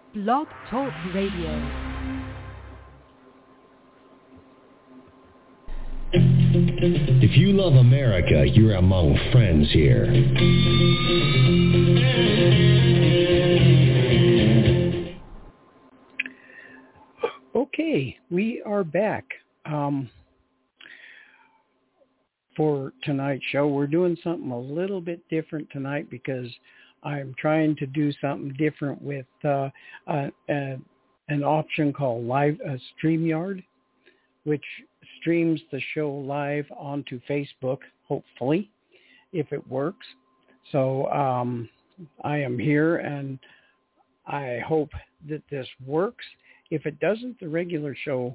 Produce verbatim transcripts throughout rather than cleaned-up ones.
Blog Talk Radio. If you love America, you're among friends here. Okay, we are back. Um, for tonight's show, we're doing something a little bit different tonight because I'm trying to do something different with uh, uh, uh, an option called Live uh, StreamYard, which streams the show live onto Facebook, hopefully, if it works. So um, I am here, and I hope that this works. If it doesn't, the regular show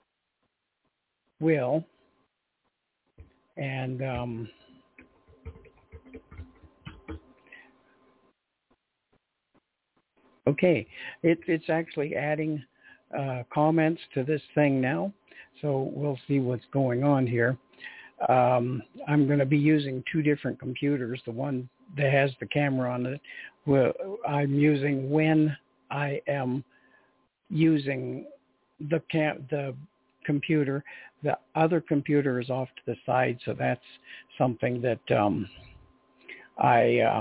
will. And um, okay, it, it's actually adding uh, comments to this thing now. So we'll see what's going on here. Um, I'm going to be using two different computers. The one that has the camera on it, well, I'm using when I am using the cam- the computer. The other computer is off to the side, so that's something that um, I uh,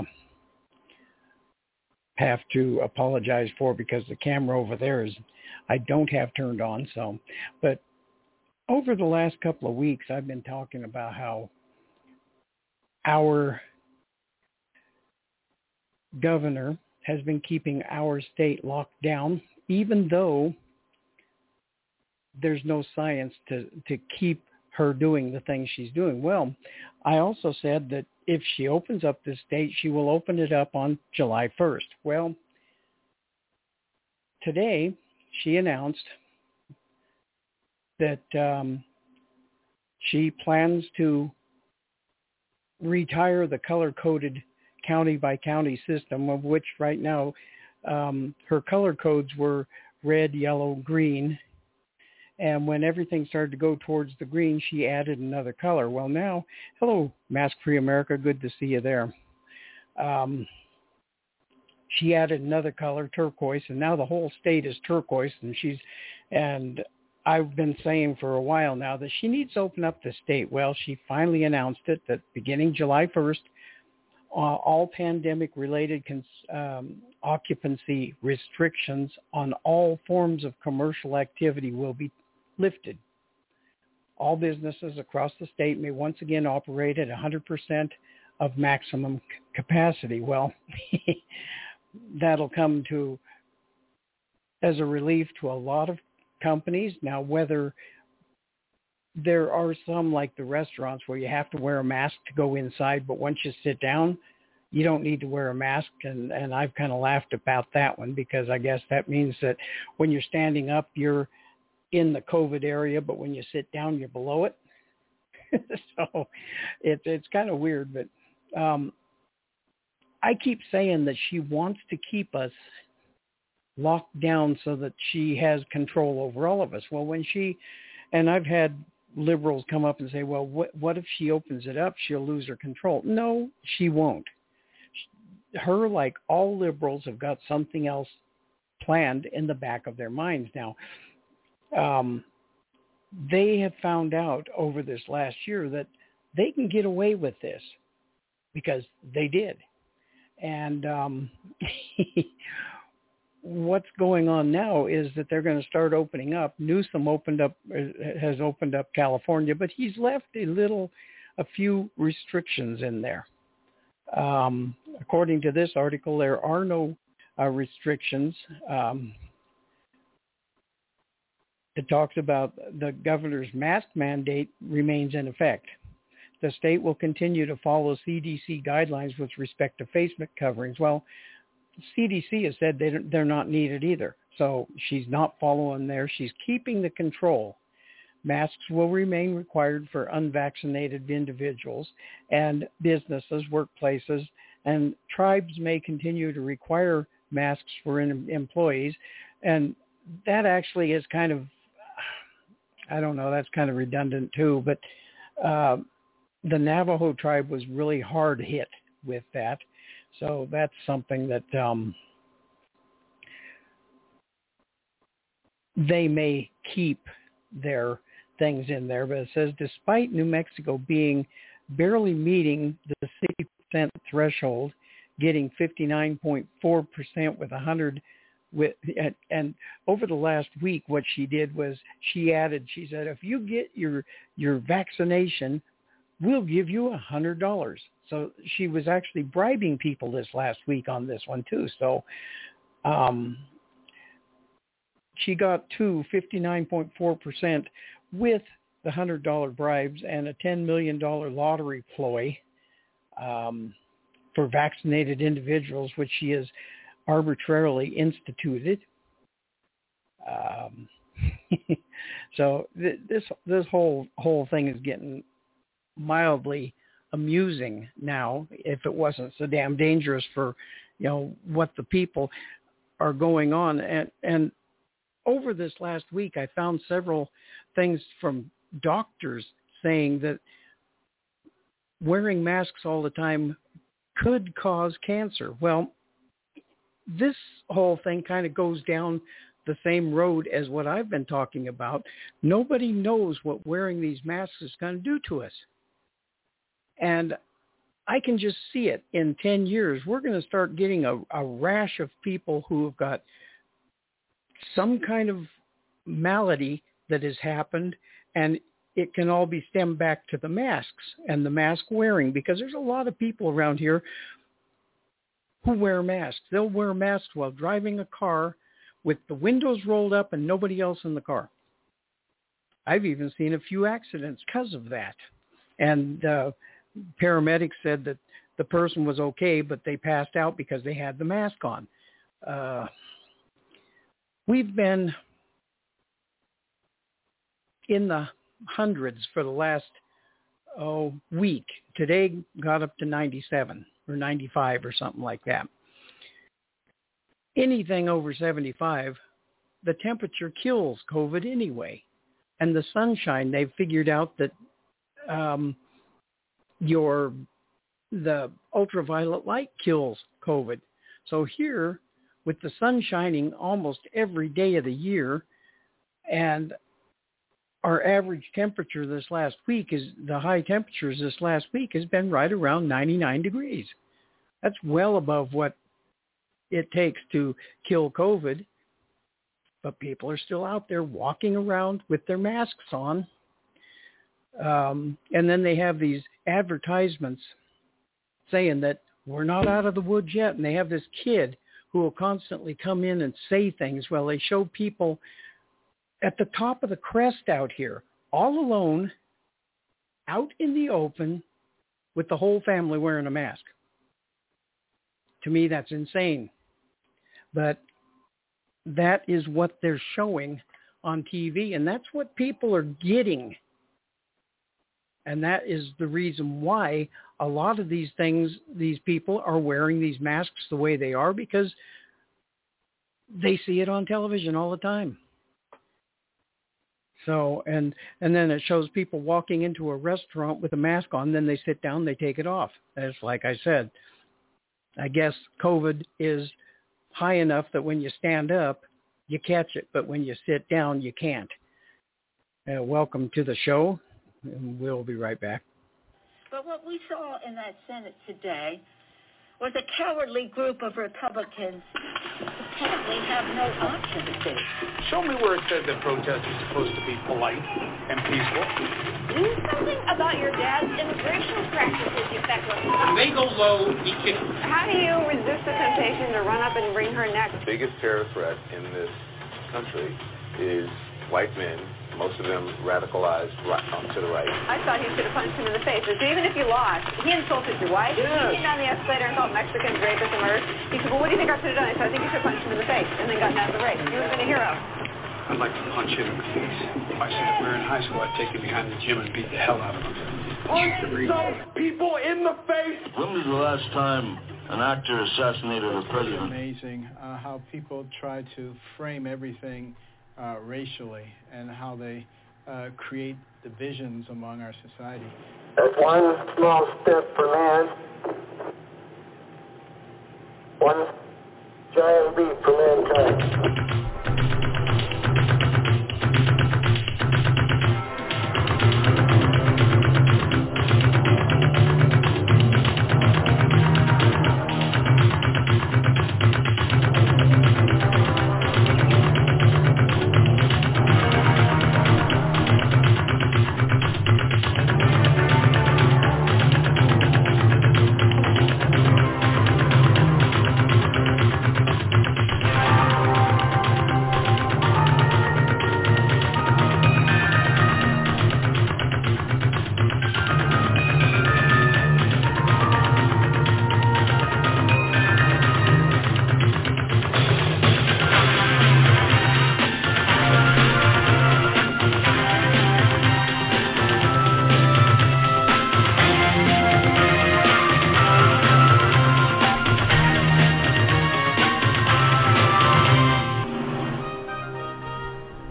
have to apologize for because the camera over there is I don't have turned on. So, but over the last couple of weeks, I've been talking about how our governor has been keeping our state locked down, even though there's no science to, to keep her doing the things she's doing. Well, I also said that if she opens up this state, she will open it up on July first. Well, today she announced that um, she plans to retire the color-coded county-by-county system, of which right now um, her color codes were red, yellow, green. And when everything started to go towards the green, she added another color. Well, now, hello, Mask Free America. Good to see you there. Um, she added another color, turquoise, and now the whole state is turquoise. And she's, and I've been saying for a while now that she needs to open up the state. Well, she finally announced it that beginning July first, uh, all pandemic-related cons- um, occupancy restrictions on all forms of commercial activity will be lifted. All businesses across the state may once again operate at one hundred percent of maximum c- capacity. Well, that'll come to as a relief to a lot of companies. Now, whether there are some like the restaurants where you have to wear a mask to go inside, but once you sit down, you don't need to wear a mask. And, and I've kind of laughed about that one because I guess that means that when you're standing up, you're in the COVID area, but when you sit down, you're below it. So it, it's kind of weird, but um, I keep saying that she wants to keep us locked down so that she has control over all of us. Well, when she, and I've had liberals come up and say, well, what, what if she opens it up? She'll lose her control. No, she won't. Her, like all liberals, have got something else planned in the back of their minds now. Um, they have found out over this last year that they can get away with this because they did. And um, what's going on now is that they're going to start opening up. Newsom opened up, has opened up California, but he's left a little, a few restrictions in there. Um, according to this article, there are no uh, restrictions. Um, it talks about the governor's mask mandate remains in effect. The state will continue to follow C D C guidelines with respect to face coverings. Well, C D C has said they don't, they're not needed either. So she's not following there. She's keeping the control. Masks will remain required for unvaccinated individuals and businesses, workplaces, and tribes may continue to require masks for in, employees. And that actually is kind of, I don't know, that's kind of redundant too, but uh, the Navajo tribe was really hard hit with that. So that's something that um, they may keep their things in there. But it says, despite New Mexico being barely meeting the sixty percent threshold, getting fifty-nine point four percent with one hundred with, and, and over the last week, what she did was she added, she said, if you get your, your vaccination, we'll give you a hundred dollars. So she was actually bribing people this last week on this one too. So, um, she got to fifty-nine point four percent with the hundred dollar bribes and a ten million dollars lottery ploy, um, for vaccinated individuals, which she has arbitrarily instituted. Um, so th- this this whole whole thing is getting mildly amusing now. If it wasn't so damn dangerous for, you know, what the people are going on, and and over this last week, I found several things from doctors saying that wearing masks all the time could cause cancer. Well, this whole thing kind of goes down the same road as what I've been talking about. Nobody knows what wearing these masks is going to do to us. And I can just see it in ten years. We're going to start getting a, a rash of people who have got some kind of malady that has happened, and it can all be stemmed back to the masks and the mask wearing, because there's a lot of people around here who wear masks. They'll wear masks while driving a car with the windows rolled up and nobody else in the car. I've even seen a few accidents because of that. And uh, paramedics said that the person was okay, but they passed out because they had the mask on. Uh, we've been in the hundreds for the last oh, week. Today got up to ninety-seven or ninety-five or something like that. Anything over seventy-five, the temperature kills COVID anyway. And the sunshine, they've figured out that um, your the ultraviolet light kills COVID. So here, with the sun shining almost every day of the year, and our average temperature this last week is, the high temperatures this last week has been right around ninety-nine degrees. That's well above what it takes to kill COVID. But people are still out there walking around with their masks on. Um, and then they have these advertisements saying that we're not out of the woods yet. And they have this kid who will constantly come in and say things. Well, they show people at the top of the crest out here, all alone, out in the open, with the whole family wearing a mask. To me, that's insane. But that is what they're showing on T V, and that's what people are getting. And that is the reason why a lot of these things, these people are wearing these masks the way they are, because they see it on television all the time. So, and and then it shows people walking into a restaurant with a mask on, then they sit down, they take it off. That's like I said, I guess COVID is high enough that when you stand up, you catch it, but when you sit down, you can't. Uh, welcome to the show, and we'll be right back. But what we saw in that Senate today was a cowardly group of Republicans who apparently have no option to take. Show me where it says that protest is supposed to be polite and peaceful. Do something about your dad's immigration practices, you feckless. When they go low, he can... How do you resist the temptation to run up and wring her neck? The biggest terror threat in this country is white men, most of them radicalized right, um, to the right. I thought he should have punched him in the face. So even if you lost, he insulted your wife. Yes. He came down the escalator and called Mexicans rapists and murderers. He said, well, what do you think I should have done? I said, I think you should have punched him in the face and then gotten out of the race. You would have been a hero. I'd like to punch him in the face. If I said if we were in high school, I'd take him behind the gym and beat the hell out of him. Punch those people in the face! When was the last time an actor assassinated a president? It's amazing uh, how people try to frame everything uh, racially, and how they uh, create divisions among our society. That's one small step for man, one giant leap for mankind.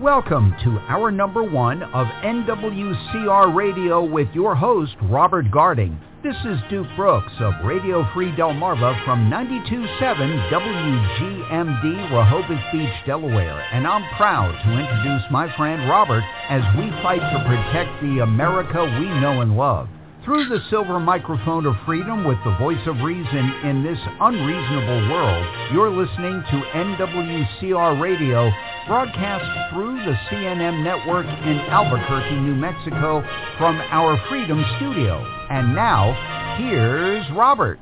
Welcome to hour number one of N W C R Radio with your host, Robert Garding. This is Duke Brooks of Radio Free Delmarva from ninety-two point seven W G M D, Rehoboth Beach, Delaware, and I'm proud to introduce my friend Robert as we fight to protect the America we know and love. Through the silver microphone of freedom with the voice of reason in this unreasonable world, you're listening to N W C R Radio, broadcast through the C N M network in Albuquerque, New Mexico, from our Freedom Studio. And now, here's Robert.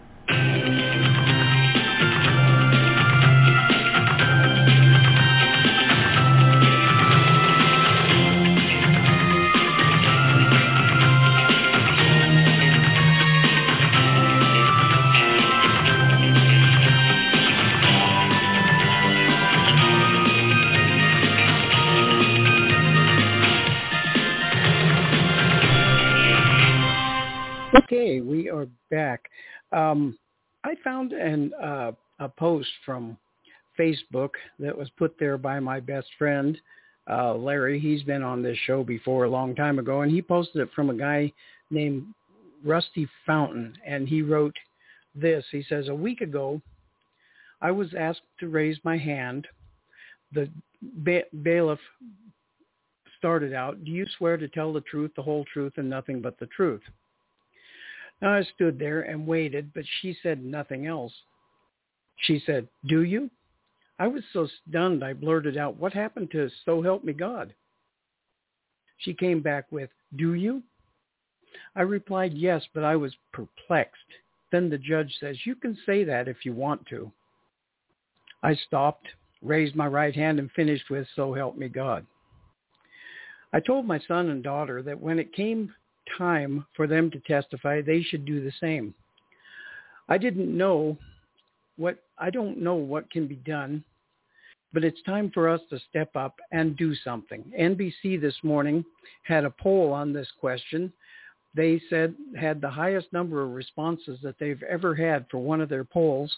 Okay, we are back. Um, I found an, uh, a post from Facebook that was put there by my best friend, uh, Larry. He's been on this show before a long time ago, and he posted it from a guy named Rusty Fountain, and he wrote this. He says, a week ago, I was asked to raise my hand. The ba- bailiff started out, do you swear to tell the truth, the whole truth, and nothing but the truth? Now, I stood there and waited, but she said nothing else. She said, do you? I was so stunned, I blurted out, what happened to so help me God? She came back with, do you? I replied, yes, but I was perplexed. Then the judge says, you can say that if you want to. I stopped, raised my right hand, and finished with, so help me God. I told my son and daughter that when it came time for them to testify, they should do the same. I didn't know what, I don't know what can be done, but it's time for us to step up and do something. N B C this morning had a poll on this question. They said had the highest number of responses that they've ever had for one of their polls.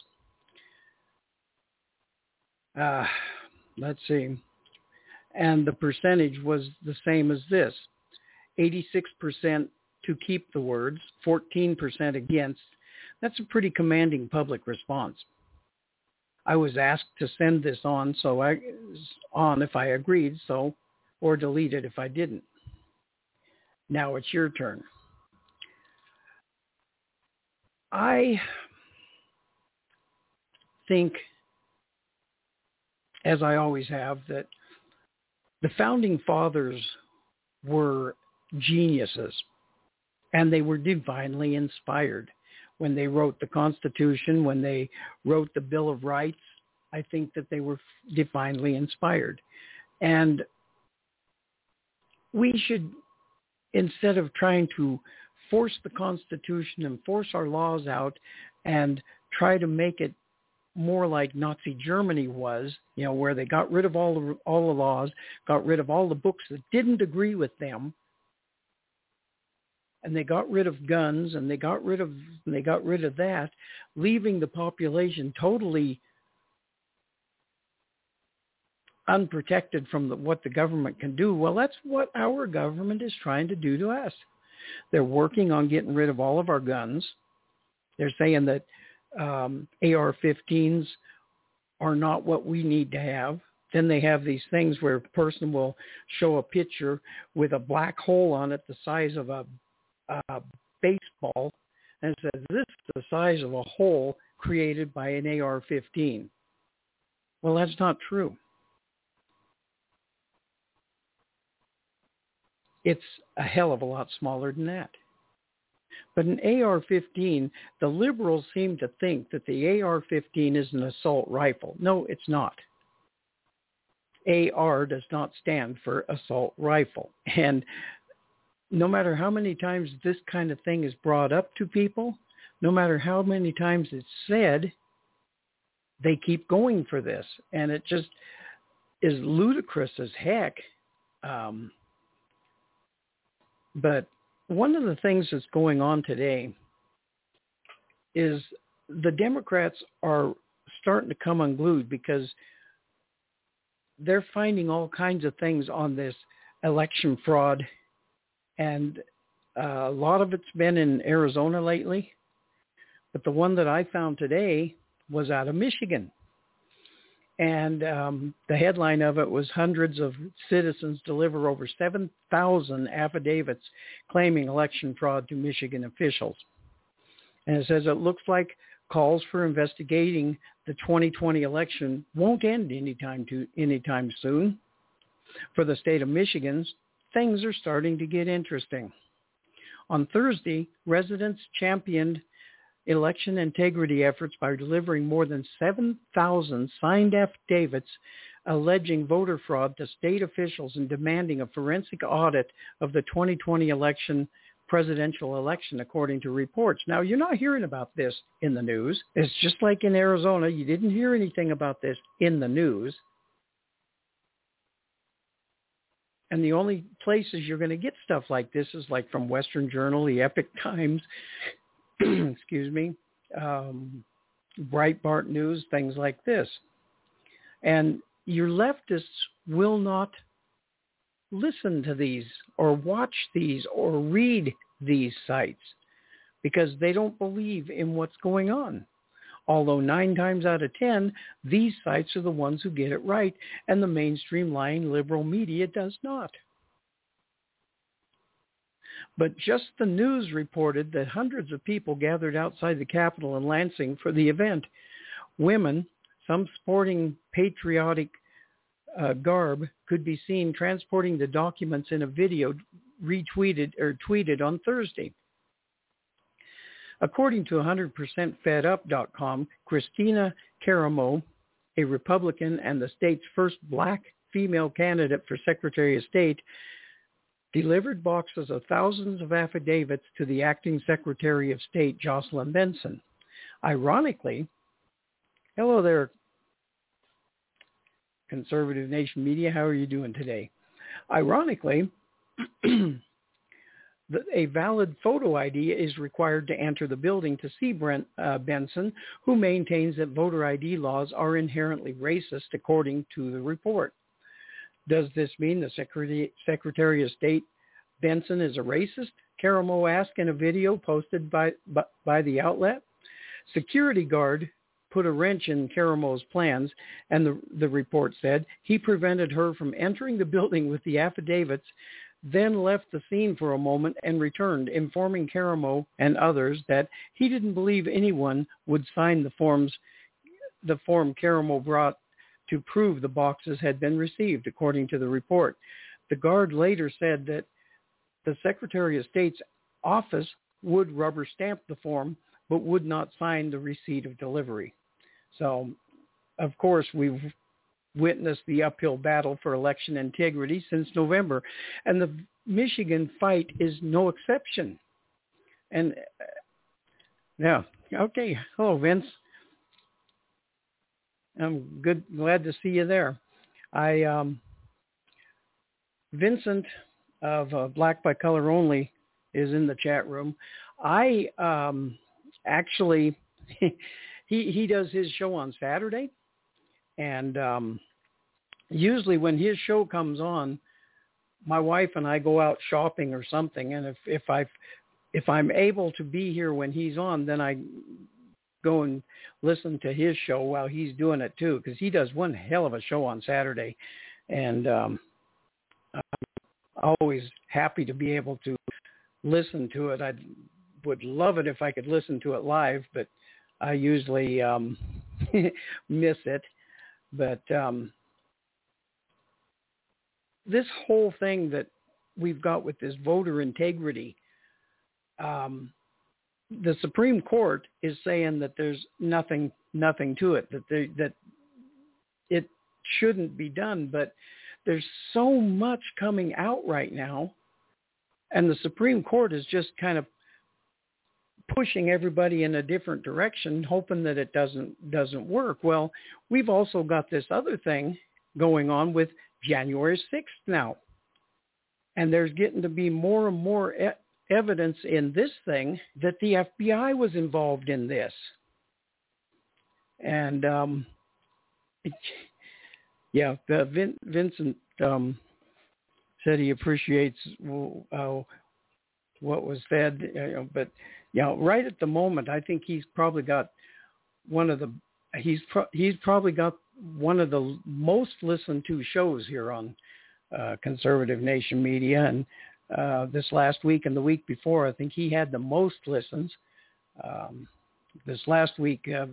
Uh, let's see. And the percentage was the same as this. eighty-six percent to keep the words, fourteen percent against. That's a pretty commanding public response. I was asked to send this on, so I on if I agreed, so or delete it if I didn't. Now it's your turn. I think, as I always have, that the founding fathers were geniuses, and they were divinely inspired when they wrote the Constitution, when they wrote the Bill of Rights. I think that they were divinely inspired. And we should, instead of trying to force the Constitution and force our laws out and try to make it more like Nazi Germany was, you know, where they got rid of all the, all the laws, got rid of all the books that didn't agree with them, and they got rid of guns, and they got rid of they got rid of that, leaving the population totally unprotected from the, what the government can do. Well, that's what our government is trying to do to us. They're working on getting rid of all of our guns. They're saying that um, A R fifteens are not what we need to have. Then they have these things where a person will show a picture with a black hole on it the size of a, a baseball, and it says, this is the size of a hole created by an A R fifteen. Well, that's not true. It's a hell of a lot smaller than that. But an A R fifteen, the liberals seem to think that the A R fifteen is an assault rifle. No, it's not. A R does not stand for assault rifle. And no matter how many times this kind of thing is brought up to people, no matter how many times it's said, they keep going for this. And it just is ludicrous as heck. Um, but one of the things that's going on today is the Democrats are starting to come unglued because they're finding all kinds of things on this election fraud, and uh, a lot of it's been in Arizona lately. But the one that I found today was out of Michigan. And um, the headline of it was hundreds of citizens deliver over seven thousand affidavits claiming election fraud to Michigan officials. And it says it looks like calls for investigating the twenty twenty election won't end anytime to anytime soon. For the state of Michigan, things are starting to get interesting. On Thursday, residents championed election integrity efforts by delivering more than seven thousand signed affidavits alleging voter fraud to state officials and demanding a forensic audit of the twenty twenty election, presidential election, according to reports. Now, you're not hearing about this in the news. It's just like in Arizona. You didn't hear anything about this in the news. And the only places you're going to get stuff like this is like from Western Journal, the Epic Times, excuse me, um, Breitbart News, things like this. And your leftists will not listen to these or watch these or read these sites because they don't believe in what's going on. Although nine times out of ten, these sites are the ones who get it right, and the mainstream lying liberal media does not. But just the news reported that hundreds of people gathered outside the Capitol in Lansing for the event. Women, some sporting patriotic uh, garb, could be seen transporting the documents in a video retweeted or tweeted on Thursday. According to one hundred percent fed up dot com, Christina Karamo, a Republican and the state's first black female candidate for Secretary of State, delivered boxes of thousands of affidavits to the acting Secretary of State, Jocelyn Benson. Ironically, hello there, Conservative Nation Media. How are you doing today? Ironically, a valid photo I D is required to enter the building to see Brent uh, Benson, who maintains that voter I D laws are inherently racist, according to the report. Does this mean the Secretary, Secretary of State Benson is a racist? Karamo asked in a video posted by, by, by the outlet. Security guard put a wrench in Karamo's plans, and the, the report said he prevented her from entering the building with the affidavits, then left the scene for a moment and returned, informing Karamo and others that he didn't believe anyone would sign the forms, the form Karamo brought to prove the boxes had been received, according to the report. The guard later said that the Secretary of State's office would rubber stamp the form, but would not sign the receipt of delivery. So, of course, we've witnessed the uphill battle for election integrity since November, and the Michigan fight is no exception. And, uh, yeah, okay. Hello, Vince. I'm good, glad to see you there. I, um, Vincent of uh, Black by Color Only is in the chat room. I um, actually, he he does his show on Saturday, and um, usually when his show comes on, my wife and I go out shopping or something, and if if I if I'm able to be here when he's on, then I go and listen to his show while he's doing it too, because he does one hell of a show on Saturday, and um, I'm always happy to be able to listen to it. I would love it if I could listen to it live, but I usually um, miss it. But um, this whole thing that we've got with this voter integrity, um, the Supreme Court is saying that there's nothing, nothing to it, that they, that it shouldn't be done. But there's so much coming out right now, and the Supreme Court is just kind of pushing everybody in a different direction, hoping that it doesn't doesn't work. Well, we've also got this other thing going on with January sixth now, and there's getting to be more and more e- evidence in this thing that the F B I was involved in this. And um, it, yeah, uh, Vin, Vincent um, said he appreciates uh, what was said, you know, but you know, right at the moment, I think he's probably got one of the he's pro- he's probably got one of the most listened to shows here on uh, Conservative Nation Media, and uh, this last week and the week before, I think he had the most listens. Um, this last week, uh,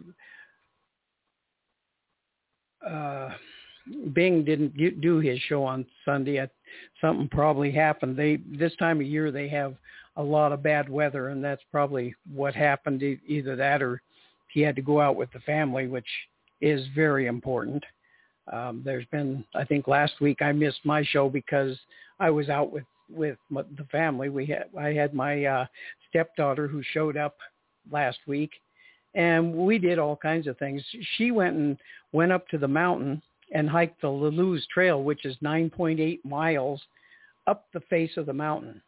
uh, Bing didn't do his show on Sunday. Something probably happened. They this time of year they have a lot of bad weather, and that's probably what happened. Either that or he had to go out with the family, which is very important. Um, there's been, I think last week I missed my show because I was out with, with my, the family. We had, I had my uh, stepdaughter who showed up last week, and we did all kinds of things. She went and went up to the mountain and hiked the Lalouse Trail, which is nine point eight miles up the face of the mountain.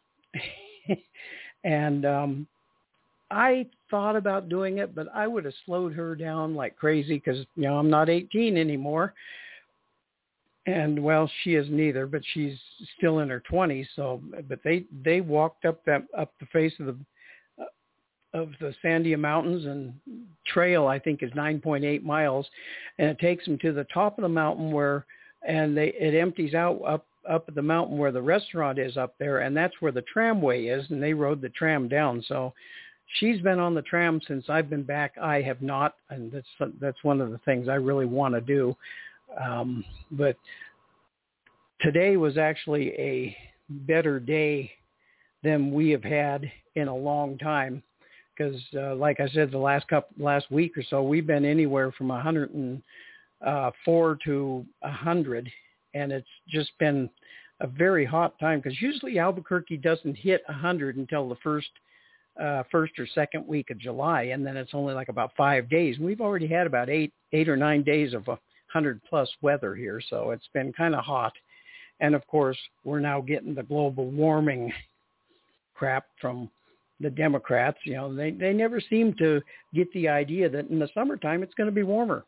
and um, I thought about doing it, but I would have slowed her down like crazy because, you know, I'm not eighteen anymore. And, well, she isn't either, but she's still in her twenties. So, but they, they walked up that up the face of the uh, of the Sandia Mountains, and trail, I think, is nine point eight miles, and it takes them to the top of the mountain where, and they it empties out up up at the mountain where the restaurant is up there, and that's where the tramway is, and they rode the tram down. So she's been on the tram since I've been back. I have not, and that's that's one of the things I really want to do. Um, but today was actually a better day than we have had in a long time, because uh, like I said, the last couple, last week or so, we've been anywhere from one hundred four to one hundred, and it's just been a very hot time, because usually Albuquerque doesn't hit one hundred until the first uh, first or second week of July, and then it's only like about five days. And we've already had about eight eight or nine days of one hundred plus weather here, so it's been kind of hot. And of course, we're now getting the global warming crap from the Democrats. You know, they, they never seem to get the idea that in the summertime it's going to be warmer.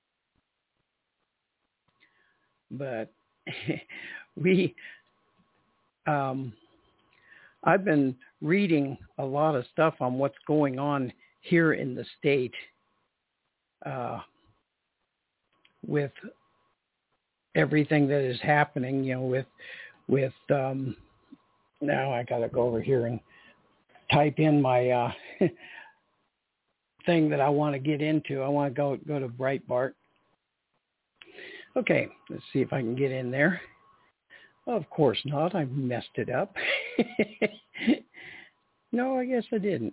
But we, um, I've been reading a lot of stuff on what's going on here in the state uh, with everything that is happening, you know, with, with, um, now I got to go over here and type in my uh, thing that I want to get into. I want to go, go to Breitbart. Okay, let's see if I can get in there. Well, of course not. I messed it up. No, I guess I didn't.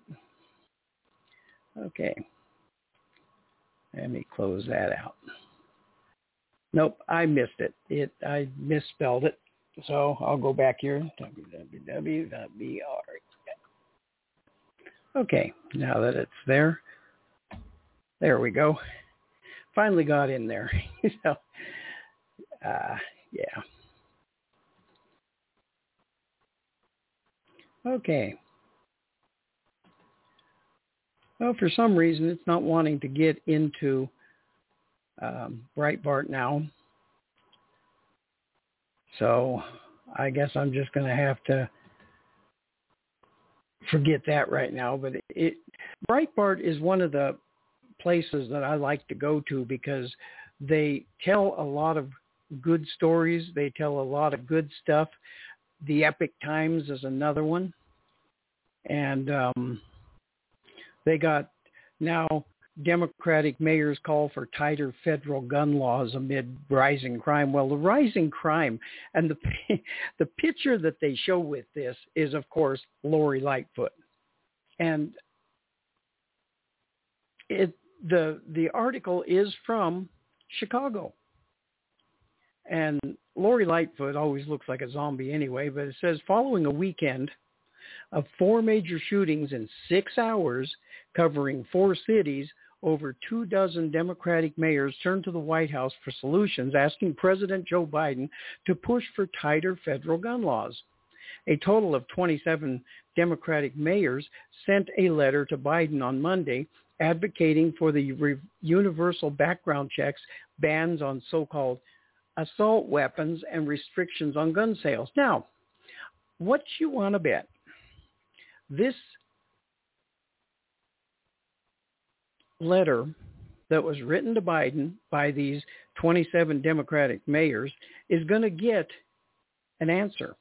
Okay. Let me close that out. Nope, I missed it. It I misspelled it. So I'll go back here. www. Okay, now that it's there. There we go. Finally got in there. so, uh, yeah. Okay. Well, for some reason, it's not wanting to get into um, Breitbart now. So I guess I'm just going to have to forget that right now. But it, it Breitbart is one of the places that I like to go to because they tell a lot of good stories. They tell a lot of good stuff. The Epic Times is another one. And um, they got now Democratic mayors call for tighter federal gun laws amid rising crime. Well, the rising crime and the the picture that they show with this is, of course, Lori Lightfoot. And it the the article is from Chicago. And Lori Lightfoot always looks like a zombie anyway, but it says, following a weekend of four major shootings in six hours covering four cities, over two dozen Democratic mayors turned to the White House for solutions, asking President Joe Biden to push for tighter federal gun laws. A total of twenty-seven Democratic mayors sent a letter to Biden on Monday advocating for the re- universal background checks, bans on so-called assault weapons and restrictions on gun sales. Now, what you want to bet? This letter that was written to Biden by these twenty-seven Democratic mayors is going to get an answer.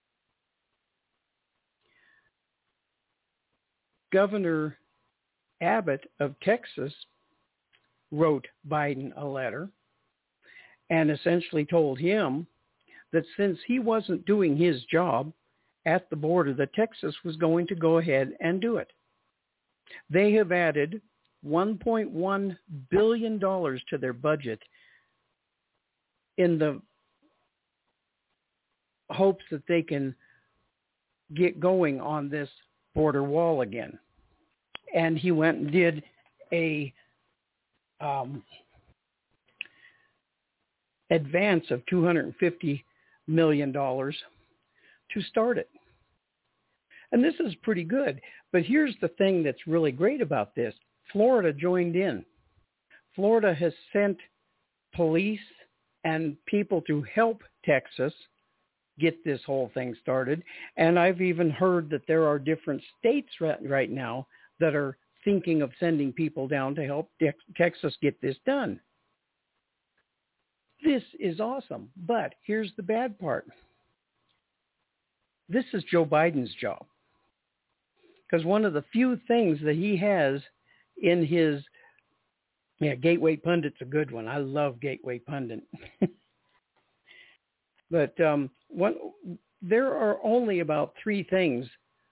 Governor Abbott of Texas wrote Biden a letter and essentially told him that since he wasn't doing his job at the border, that Texas was going to go ahead and do it. They have added one point one billion dollars to their budget in the hopes that they can get going on this border wall again. And he went and did a um, advance of two hundred fifty million dollars to start it. And this is pretty good. But here's the thing that's really great about this. Florida joined in. Florida has sent police and people to help Texas get this whole thing started. And I've even heard that there are different states right, right now that are thinking of sending people down to help Texas get this done. This is awesome. But here's the bad part. This is Joe Biden's job. Because one of the few things that he has in his, yeah, Gateway Pundit's a good one. I love Gateway Pundit. But um, one, there are only about three things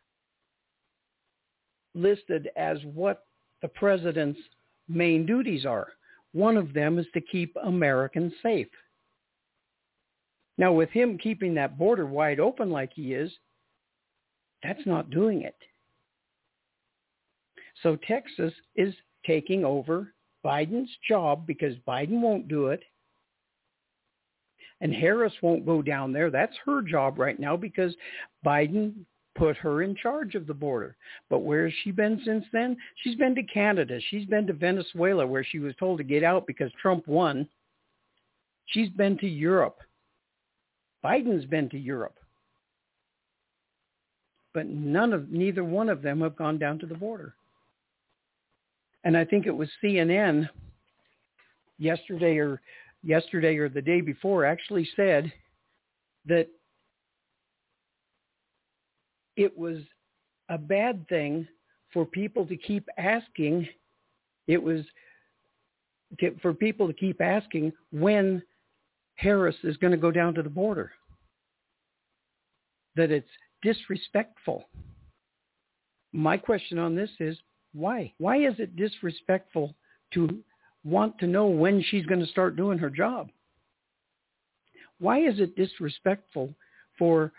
listed as what the president's main duties are. One of them is to keep Americans safe. Now, with him keeping that border wide open like he is, that's not doing it. So Texas is taking over Biden's job because Biden won't do it. And Harris won't go down there. That's her job right now because Biden put her in charge of the border. But where has she been since then? She's been to Canada. She's been to Venezuela, where she was told to get out because Trump won. She's been to Europe. Biden's been to Europe. But none of, neither one of them have gone down to the border. And I think it was C N N yesterday or yesterday or the day before actually said that it was a bad thing for people to keep asking. It was to, for people to keep asking when Harris is going to go down to the border. That it's disrespectful. My question on this is, why? Why is it disrespectful to want to know when she's going to start doing her job? Why is it disrespectful for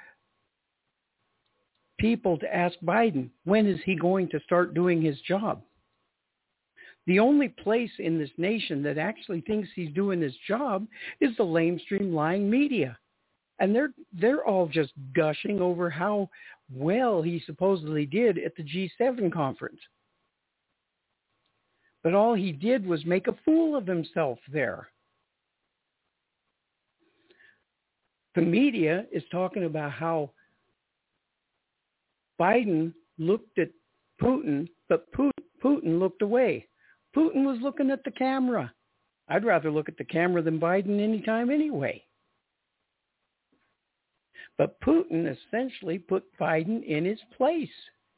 people to ask Biden, when is he going to start doing his job? The only place in this nation that actually thinks he's doing his job is the lamestream lying media. And they're they're all just gushing over how well he supposedly did at the G seven conference. But all he did was make a fool of himself there. The media is talking about how Biden looked at Putin, but Putin looked away. Putin was looking at the camera. I'd rather look at the camera than Biden anytime anyway. But Putin essentially put Biden in his place.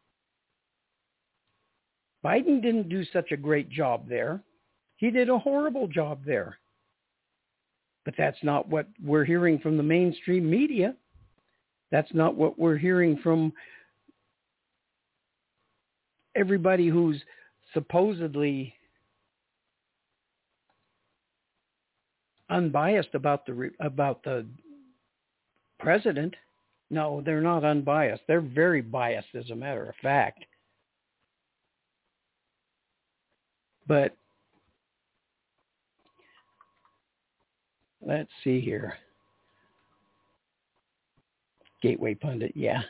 Biden didn't do such a great job there. He did a horrible job there. But that's not what we're hearing from the mainstream media. That's not what we're hearing from everybody who's supposedly unbiased about the about the president. No, they're not unbiased. They're very biased, as a matter of fact. But let's see here. Gateway Pundit, yeah.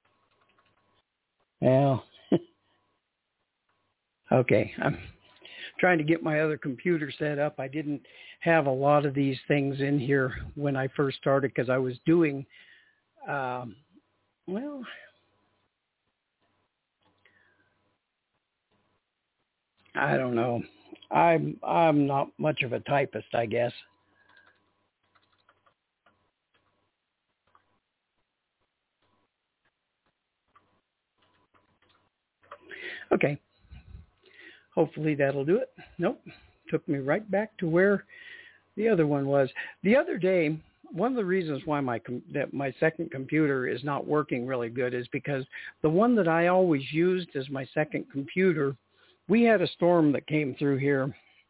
Well, okay. I'm trying to get my other computer set up. I didn't have a lot of these things in here when I first started because I was doing, um, well, I don't know. I'm I'm not much of a typist, I guess. Okay. Hopefully that'll do it. Nope. Took me right back to where the other one was. The other day, one of the reasons why my com- that my second computer is not working really good is because the one that I always used as my second computer, we had a storm that came through here.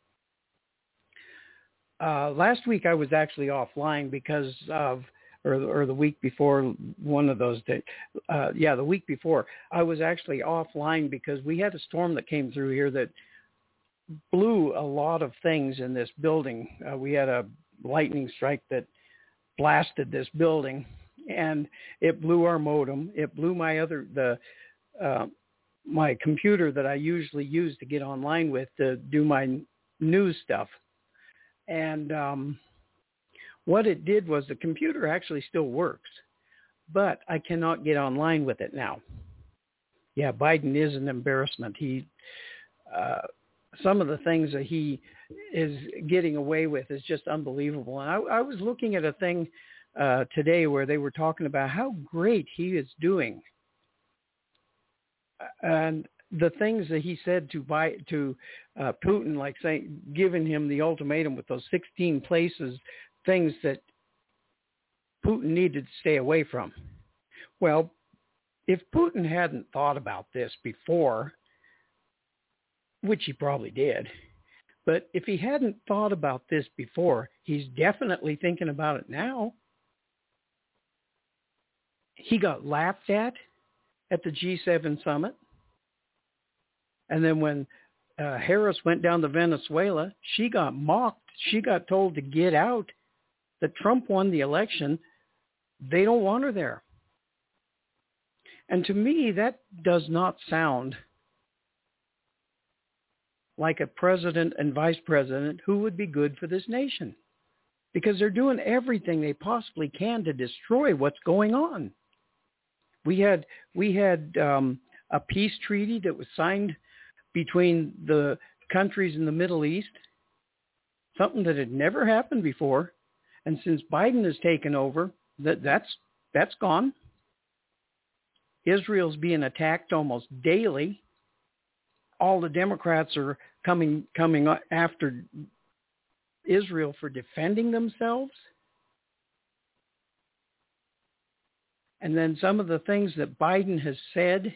Uh, last week I was actually offline because of, or, or the week before, one of those days. Uh, yeah, the week before, I was actually offline because we had a storm that came through here that blew a lot of things in this building. Uh, we had a lightning strike that blasted this building, and it blew our modem. It blew my other, the, uh, my computer that I usually use to get online with to do my news stuff. And um, what it did was the computer actually still works, but I cannot get online with it now. Yeah, Biden is an embarrassment. He, uh, some of the things that he is getting away with is just unbelievable. And I, I was looking at a thing uh, today where they were talking about how great he is doing. And the things that he said to buy to uh, Putin, like saying, giving him the ultimatum with those sixteen places, things that Putin needed to stay away from. Well, if Putin hadn't thought about this before, which he probably did, but if he hadn't thought about this before, he's definitely thinking about it now. He got laughed at at the G seven summit. And then when uh, Harris went down to Venezuela, she got mocked. She got told to get out, that Trump won the election. They don't want her there. And to me, that does not sound like a president and vice president who would be good for this nation, because they're doing everything they possibly can to destroy what's going on. We had we had um, a peace treaty that was signed between the countries in the Middle East, something that had never happened before. And since Biden has taken over, that that's that's gone. Israel's being attacked almost daily. All the Democrats are coming coming after Israel for defending themselves. And then some of the things that Biden has said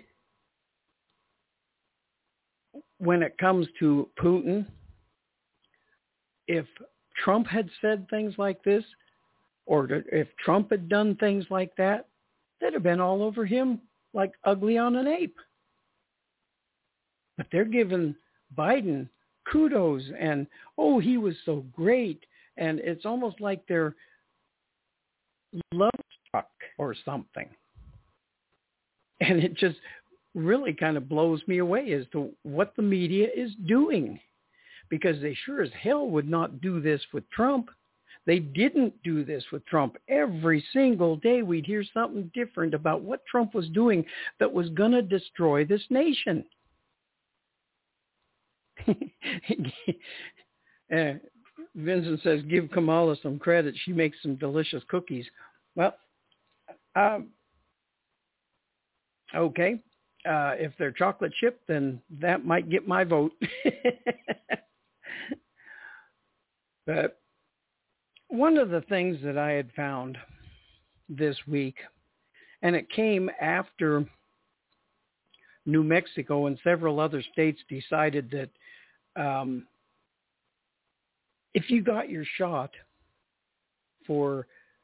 when it comes to Putin, if Trump had said things like this, or if Trump had done things like that, they'd have been all over him like ugly on an ape. But they're giving Biden kudos and, oh, he was so great. And it's almost like they're love struck or something. And it just really kind of blows me away as to what the media is doing, because they sure as hell would not do this with Trump. They didn't do this with Trump. Every single day we'd hear something different about what Trump was doing that was going to destroy this nation. uh, Vincent says, give Kamala some credit. She makes some delicious cookies. Well, um, okay. Uh, if they're chocolate chip, then that might get my vote. But one of the things that I had found this week, and it came after New Mexico and several other states decided that um, if you got your shot for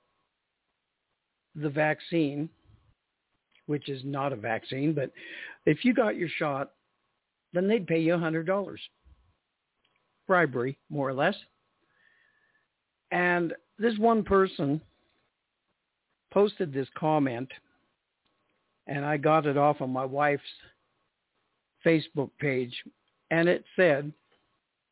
the vaccine, which is not a vaccine, but if you got your shot, then they'd pay you one hundred dollars. Bribery, more or less. And this one person posted this comment, and I got it off of my wife's Facebook page, and it said,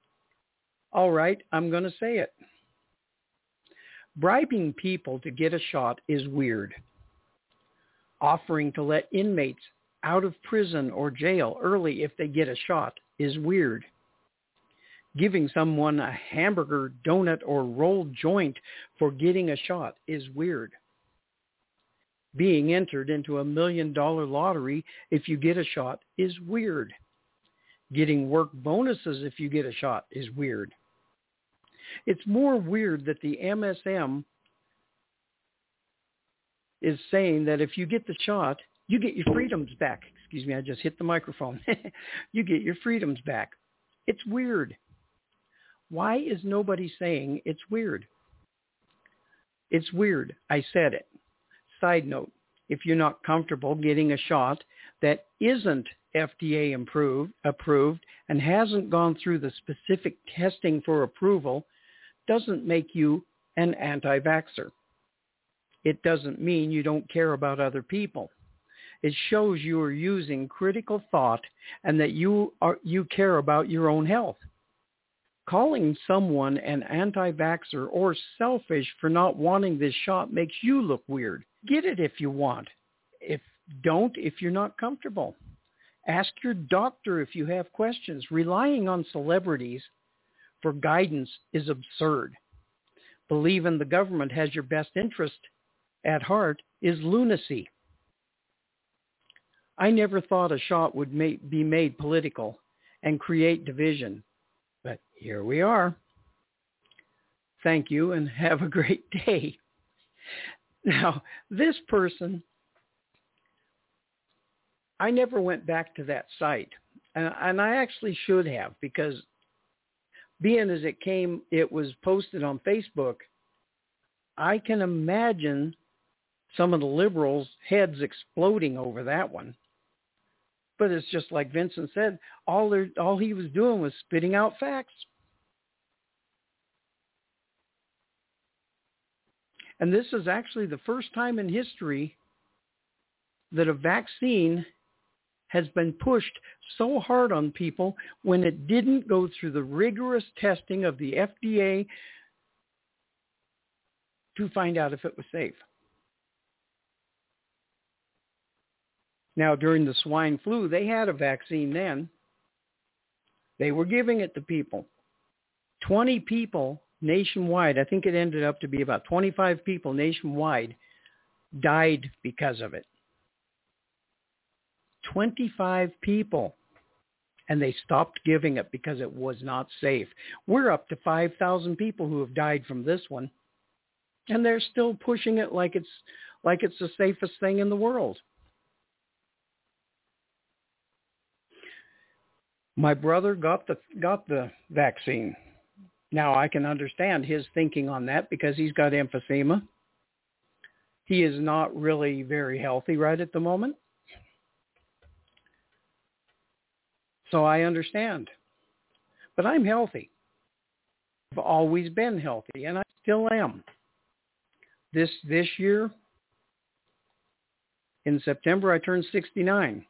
All right, I'm going to say it. Bribing people to get a shot is weird. Offering to let inmates out of prison or jail early if they get a shot is weird. Giving someone a hamburger, donut, or rolled joint for getting a shot is weird. Being entered into a million dollar lottery if you get a shot is weird. Getting work bonuses if you get a shot is weird. It's more weird that the M S M is saying that if you get the shot, you get your freedoms back. Excuse me, I just hit the microphone. You get your freedoms back. It's weird. Why is nobody saying it's weird? It's weird. I said it. Side note, if you're not comfortable getting a shot that isn't F D A approved, approved and hasn't gone through the specific testing for approval, doesn't make you an anti-vaxxer. It doesn't mean you don't care about other people. It shows you are using critical thought and that you are you care about your own health. Calling someone an anti-vaxxer or selfish for not wanting this shot makes you look weird. Get it if you want. If don't, if you're not comfortable. Ask your doctor if you have questions. Relying on celebrities for guidance is absurd. Believing the government has your best interest at heart is lunacy. I never thought a shot would ma- be made political and create division, but here we are. Thank you and have a great day. Now, this person, I never went back to that site, and, and I actually should have, because being as it came, it was posted on Facebook, I can imagine some of the liberals' heads exploding over that one. But it's just like Vincent said, all there, all he was doing was spitting out facts. And this is actually the first time in history that a vaccine has been pushed so hard on people when it didn't go through the rigorous testing of the F D A to find out if it was safe. Now, during the swine flu, they had a vaccine then. They were giving it to people. twenty people nationwide, I think it ended up to be about twenty-five people nationwide, died because of it. twenty-five people. And they stopped giving it because it was not safe. We're up to five thousand people who have died from this one. And they're still pushing it like it's like it's the safest thing in the world. My brother got the got the vaccine. Now, I can understand his thinking on that because he's got emphysema. He is not really very healthy right at the moment. So I understand. But I'm healthy. I've always been healthy, and I still am. This this year, in September, I turned sixty-nine.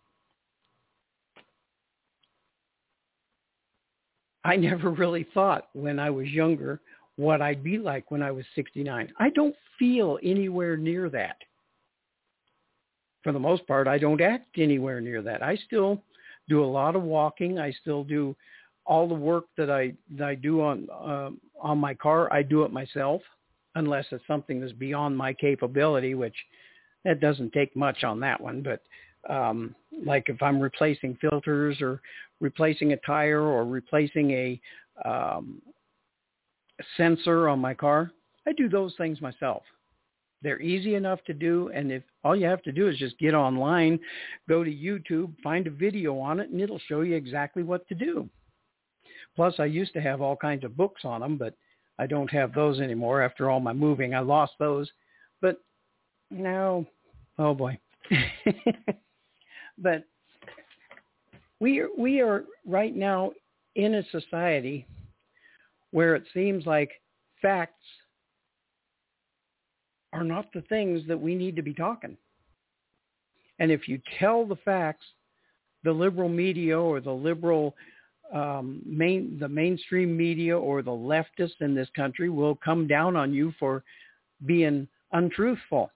I never really thought when I was younger what I'd be like when I was sixty-nine. I don't feel anywhere near that. For the most part, I don't act anywhere near that. I still do a lot of walking. I still do all the work that I that I do on uh, on my car. I do it myself, unless it's something that's beyond my capability, which that doesn't take much on that one. But um, like if I'm replacing filters or replacing a tire or replacing a um, sensor on my car, I do those things myself. They're easy enough to do, and if all you have to do is just get online, go to YouTube, find a video on it, and it'll show you exactly what to do. Plus, I used to have all kinds of books on them, but I don't have those anymore. After all my moving, I lost those. But now, oh boy. But we are, we are right now in a society where it seems like facts are not the things that we need to be talking. And if you tell the facts, the liberal media or the liberal um, main the mainstream media or the leftists in this country will come down on you for being untruthful.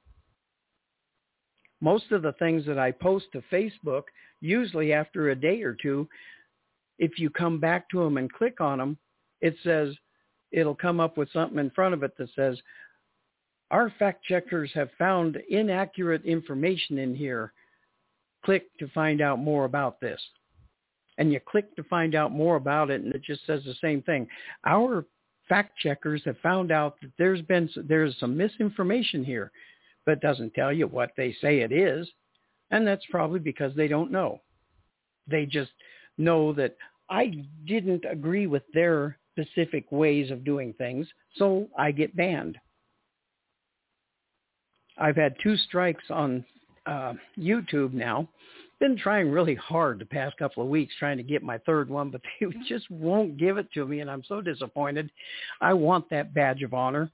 Most of the things that I post to Facebook, usually after a day or two, if you come back to them and click on them, it says, it'll come up with something in front of it that says, our fact checkers have found inaccurate information in here. Click to find out more about this. And you click to find out more about it, and it just says the same thing. Our fact checkers have found out that there's been there's some misinformation here, but it doesn't tell you what they say it is. And that's probably because they don't know. They just know that I didn't agree with their specific ways of doing things, so I get banned. I've had two strikes on uh, YouTube now. Been trying really hard the past couple of weeks trying to get my third one, but they just won't give it to me, and I'm so disappointed. I want that badge of honor.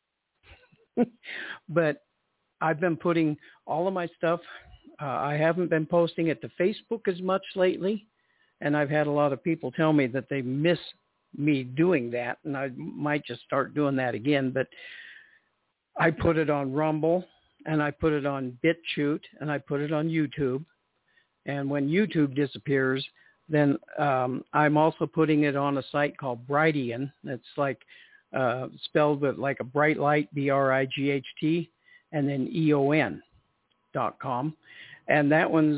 But I've been putting all of my stuff. Uh, I haven't been posting it to Facebook as much lately, and I've had a lot of people tell me that they miss me doing that, and I might just start doing that again. But I put it on Rumble, and I put it on BitChute, and I put it on YouTube. And when YouTube disappears, then um, I'm also putting it on a site called Brightian. It's like uh, spelled with like a bright light, B R I G H T, and then E O N dot com. And that one's,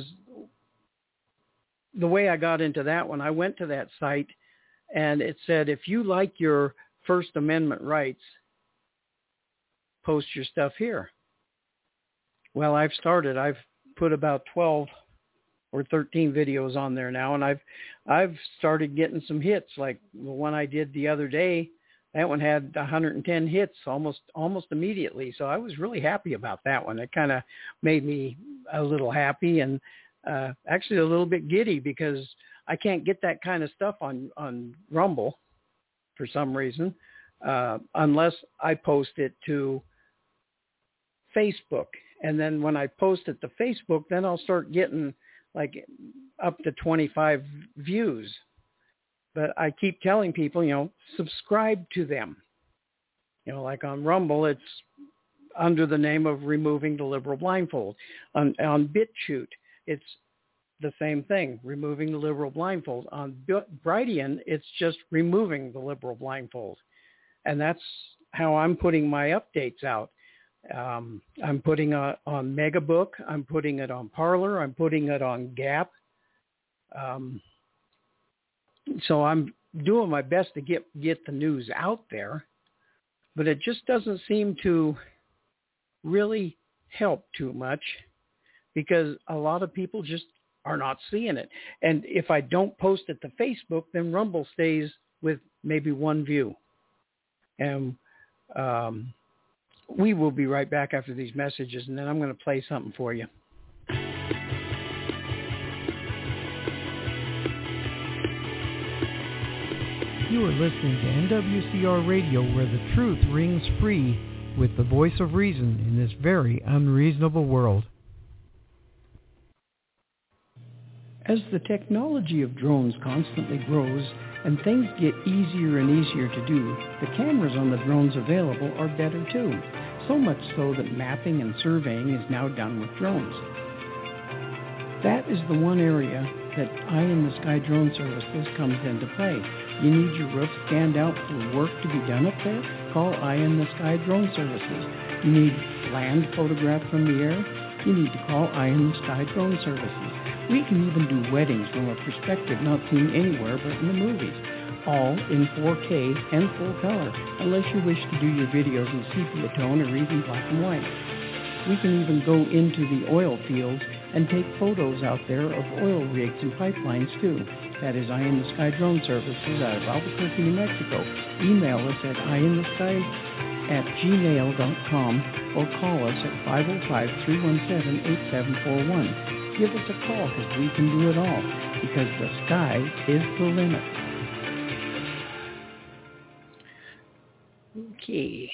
the way I got into that one, I went to that site, and it said, if you like your First Amendment rights, post your stuff here. Well, I've started. I've put about twelve or thirteen videos on there now, and I've I've started getting some hits. Like the one I did the other day, that one had one hundred ten hits almost almost immediately. So I was really happy about that one. It kind of made me a little happy and uh, actually a little bit giddy, because I can't get that kind of stuff on, on Rumble for some reason uh, unless I post it to Facebook. And then when I post it to Facebook, then I'll start getting like up to twenty-five views. But I keep telling people, you know, subscribe to them. You know, like on Rumble, it's under the name of Removing the Liberal Blindfold. On, on BitChute, it's the same thing, Removing the Liberal Blindfold. On Brightian, it's just Removing the Liberal Blindfold. And that's how I'm putting my updates out. Um, I'm putting it on Megabook. I'm putting it on Parler. I'm putting it on Gap. Um, so I'm doing my best to get, get the news out there, but it just doesn't seem to really help too much, because a lot of people just are not seeing it. And if I don't post it to Facebook, then Rumble stays with maybe one view. And um, we will be right back after these messages, and then I'm going to play something for you. You are listening to N W C R Radio, where the truth rings free with the voice of reason in this very unreasonable world. As the technology of drones constantly grows and things get easier and easier to do, the cameras on the drones available are better too. So much so that mapping and surveying is now done with drones. That is the one area that Eye in the Sky Drone Services comes into play. You need your roof scanned out for work to be done up there? Call Eye in the Sky Drone Services. You need land photographed from the air? You need to call Eye in the Sky Drone Services. We can even do weddings from a perspective not seen anywhere but in the movies, all in four K and full color, unless you wish to do your videos in sepia tone or even black and white. We can even go into the oil fields and take photos out there of oil rigs and pipelines too. That is Eye in the Sky Drone Services out of Albuquerque, New Mexico. Email us at eyeinthesky at gmail dot com or call us at five oh five, three one seven, eight seven four one. Give us a call, because we can do it all, because the sky is the limit. Okay.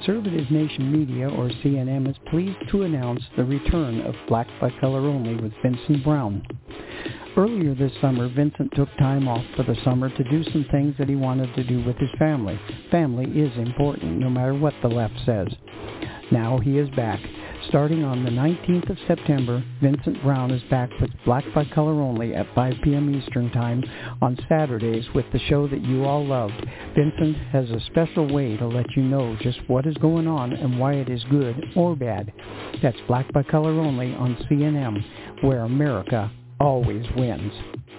Conservative Nation Media, or C N M, is pleased to announce the return of Black by Color Only with Vincent Brown. Earlier this summer, Vincent took time off for the summer to do some things that he wanted to do with his family. Family is important, no matter what the left says. Now he is back. Starting on the nineteenth of September, Vincent Brown is back with Black by Color Only at five p.m. Eastern Time on Saturdays with the show that you all loved. Vincent has a special way to let you know just what is going on and why it is good or bad. That's Black by Color Only on C N M, where America always wins.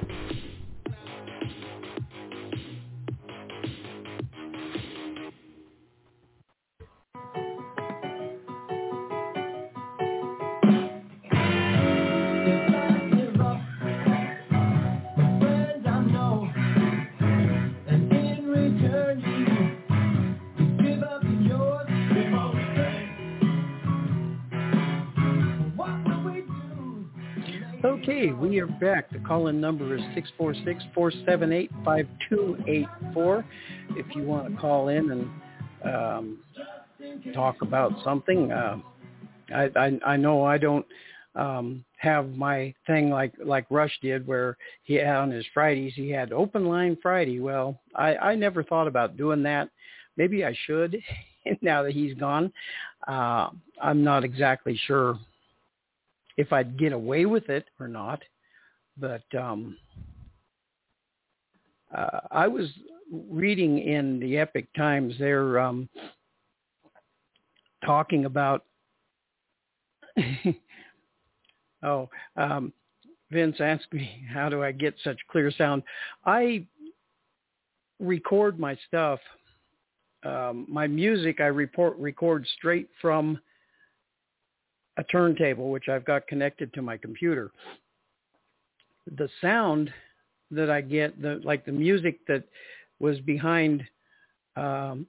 Okay, we are back. The call-in number is six four six, four seven eight, five two eight four. If you want to call in and um, talk about something, uh, I, I, I know I don't um, have my thing like, like Rush did, where he had on his Fridays, he had open line Friday. Well, I, I never thought about doing that. Maybe I should now that he's gone. Uh, I'm not exactly sure if I'd get away with it or not, but um, uh, I was reading in the Epic Times, they're um, talking about, oh, um, Vince asked me, how do I get such clear sound? I record my stuff, um, my music, I report, record straight from a turntable, which I've got connected to my computer. The sound that I get, the like the music that was behind um,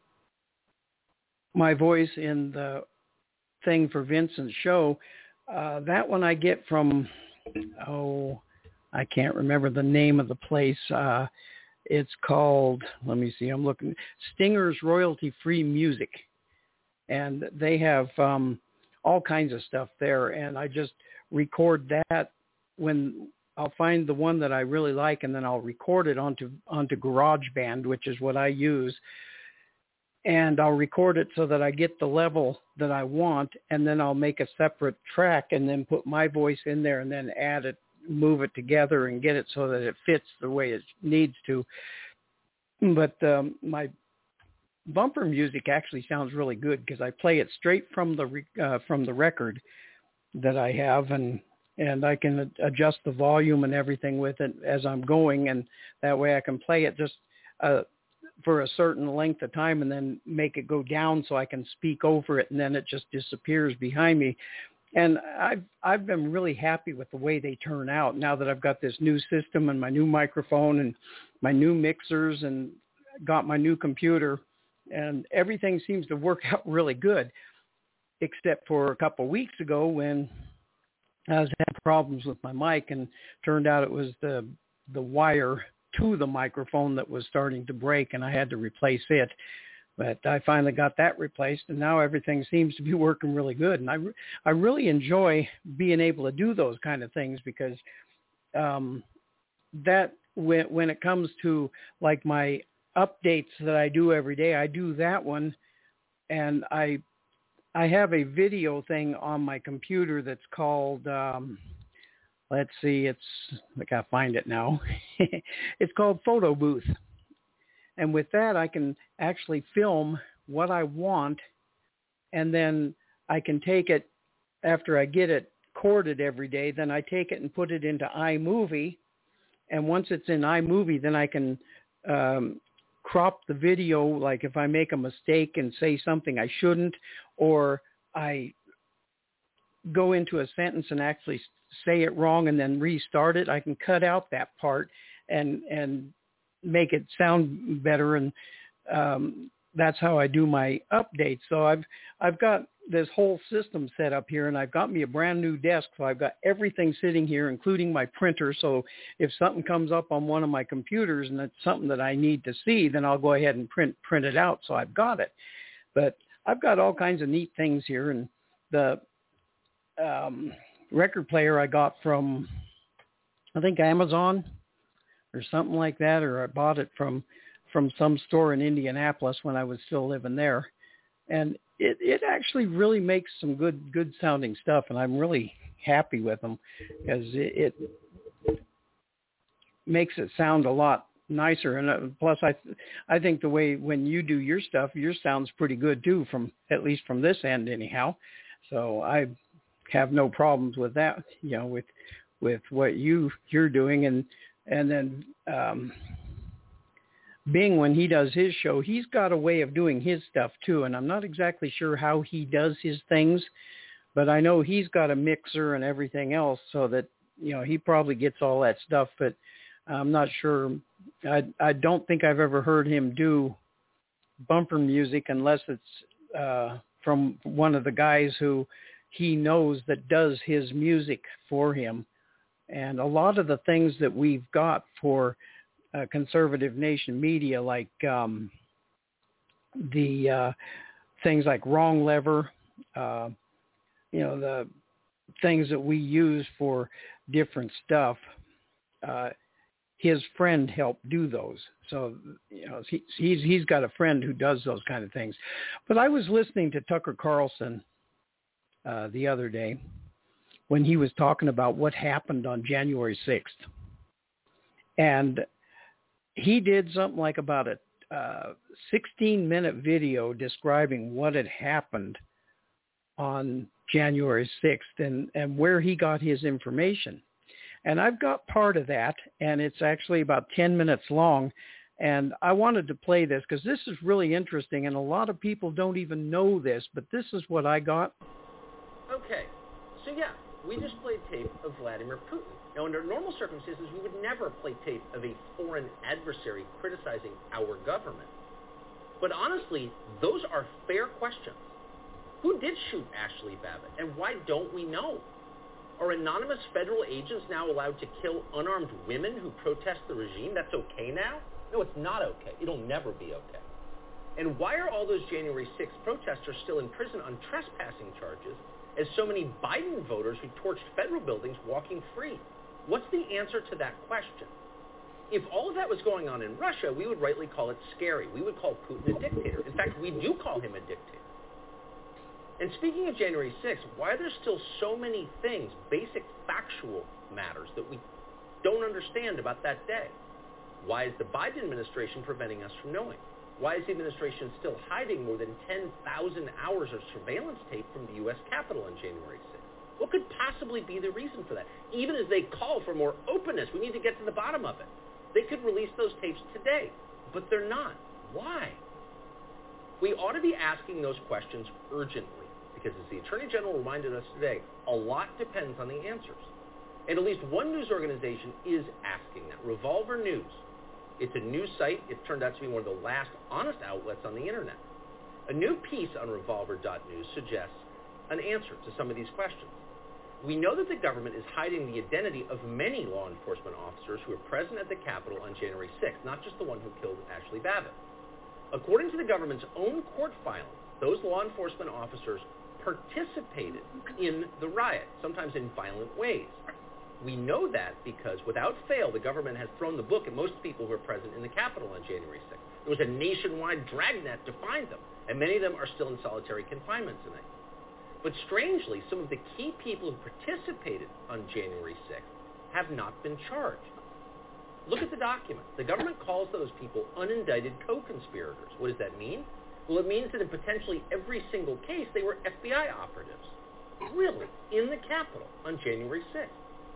my voice in the thing for Vincent's show, uh, that one I get from, oh, I can't remember the name of the place. Uh, it's called, let me see, I'm looking, Stinger's Royalty Free Music. And they have um, all kinds of stuff there, and I just record that when I'll find the one that I really like, and then I'll record it onto onto GarageBand, which is what I use, and I'll record it so that I get the level that I want, and then I'll make a separate track and then put my voice in there and then add it, move it together and get it so that it fits the way it needs to. But um, my bumper music actually sounds really good because I play it straight from the uh, from the record that I have, and and I can adjust the volume and everything with it as I'm going, and that way I can play it just uh, for a certain length of time and then make it go down so I can speak over it, and then it just disappears behind me. And I've I've been really happy with the way they turn out now that I've got this new system and my new microphone and my new mixers and got my new computer. And everything seems to work out really good, except for a couple of weeks ago when I was having problems with my mic, and turned out it was the the wire to the microphone that was starting to break, and I had to replace it. But I finally got that replaced, and now everything seems to be working really good. And I, I really enjoy being able to do those kind of things because um, that when, when it comes to like my updates that I do every day, I do that one, and I I have a video thing on my computer that's called um, let's see, it's I gotta find it now. It's called Photo Booth, and with that I can actually film what I want, and then I can take it after I get it recorded every day. Then I take it and put it into iMovie, and once it's in iMovie, then I can um, crop the video, like if I make a mistake and say something I shouldn't, or I go into a sentence and actually say it wrong and then restart it, I can cut out that part and and make it sound better. And um, that's how I do my updates. So I've I've got this whole system set up here, and I've got me a brand new desk. So I've got everything sitting here, including my printer. So if something comes up on one of my computers and it's something that I need to see, then I'll go ahead and print print it out. So I've got it. But I've got all kinds of neat things here, and the um, record player I got from, I think, Amazon or something like that, or I bought it from from some store in Indianapolis when I was still living there. And it, it actually really makes some good, good sounding stuff. And I'm really happy with them because it, it makes it sound a lot nicer. And uh, plus I, I think the way when you do your stuff, yours sounds pretty good too, from at least from this end anyhow. So I have no problems with that, you know, with, with what you you're doing. And, and then, um, Bing, when he does his show, he's got a way of doing his stuff too, and I'm not exactly sure how he does his things, but I know he's got a mixer and everything else, so that, you know, he probably gets all that stuff, but I'm not sure. I I don't think I've ever heard him do bumper music unless it's uh, from one of the guys who he knows that does his music for him. And a lot of the things that we've got for Uh, conservative nation media, like um, the uh, things like Wrong Lever, uh, you know, the things that we use for different stuff, uh, his friend helped do those. So, you know, he, he's he's got a friend who does those kind of things. But I was listening to Tucker Carlson uh, the other day when he was talking about what happened on January sixth. And he did something like about a uh, sixteen-minute video describing what had happened on January sixth and, and where he got his information. And I've got part of that, and it's actually about ten minutes long. And I wanted to play this because this is really interesting, and a lot of people don't even know this, but this is what I got. Okay, so yeah, we just played tape of Vladimir Putin. Now, under normal circumstances, we would never play tape of a foreign adversary criticizing our government. But honestly, those are fair questions. Who did shoot Ashley Babbitt, and why don't we know? Are anonymous federal agents now allowed to kill unarmed women who protest the regime? That's okay now? No, it's not okay. It'll never be okay. And why are all those January sixth protesters still in prison on trespassing charges, as so many Biden voters who torched federal buildings walking free? What's the answer to that question? If all of that was going on in Russia, we would rightly call it scary. We would call Putin a dictator. In fact, we do call him a dictator. And speaking of January sixth, why are there still so many things, basic factual matters, that we don't understand about that day? Why is the Biden administration preventing us from knowing? Why is the administration still hiding more than ten thousand hours of surveillance tape from the U S Capitol on January sixth? What could possibly be the reason for that? Even as they call for more openness, we need to get to the bottom of it. They could release those tapes today, but they're not. Why? We ought to be asking those questions urgently, because as the Attorney General reminded us today, a lot depends on the answers. And at least one news organization is asking that, Revolver News. It's a news site. It turned out to be one of the last honest outlets on the internet. A new piece on revolver dot news suggests an answer to some of these questions. We know that the government is hiding the identity of many law enforcement officers who were present at the Capitol on January sixth, not just the one who killed Ashley Babbitt. According to the government's own court filing, those law enforcement officers participated in the riot, sometimes in violent ways. We know that because, without fail, the government has thrown the book at most people who were present in the Capitol on January sixth. There was a nationwide dragnet to find them, and many of them are still in solitary confinement tonight. But strangely, some of the key people who participated on January sixth have not been charged. Look at the document. The government calls those people unindicted co-conspirators. What does that mean? Well, it means that in potentially every single case, they were F B I operatives. Really? In the Capitol on January sixth.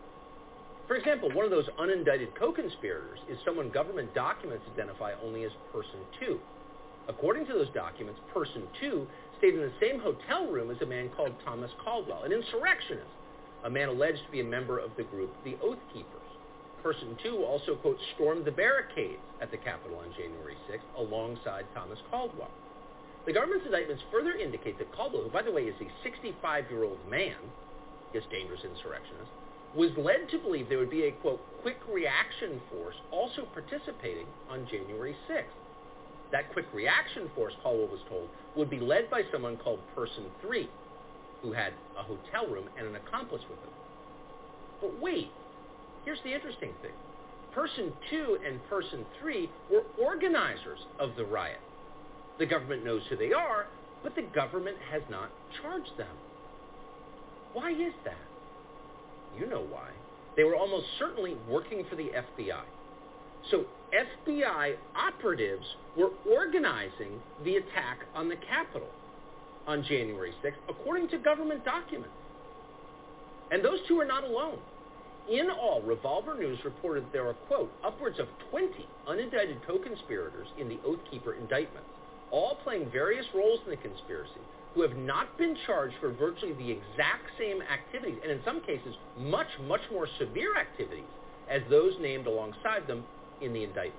For example, one of those unindicted co-conspirators is someone government documents identify only as Person two. According to those documents, Person two stayed in the same hotel room as a man called Thomas Caldwell, an insurrectionist, a man alleged to be a member of the group the Oath Keepers. Person two also, quote, stormed the barricades at the Capitol on January sixth alongside Thomas Caldwell. The government's indictments further indicate that Caldwell, who, by the way, is a sixty-five-year-old man, this dangerous insurrectionist, was led to believe there would be a, quote, quick reaction force also participating on January sixth. that quick reaction force, Caldwell was told, would be led by someone called Person three, who had a hotel room and an accomplice with him. But wait, here's the interesting thing. Person two and Person three were organizers of the riot. The government knows who they are, but the government has not charged them. Why is that? You know why. They were almost certainly working for the F B I. So F B I operatives were organizing the attack on the Capitol on January sixth, according to government documents. And those two are not alone. In all, Revolver News reported there are, quote, upwards of twenty unindicted co-conspirators in the Oath Keeper indictments, all playing various roles in the conspiracy, who have not been charged for virtually the exact same activities, and in some cases, much, much more severe activities, as those named alongside them in the indictment.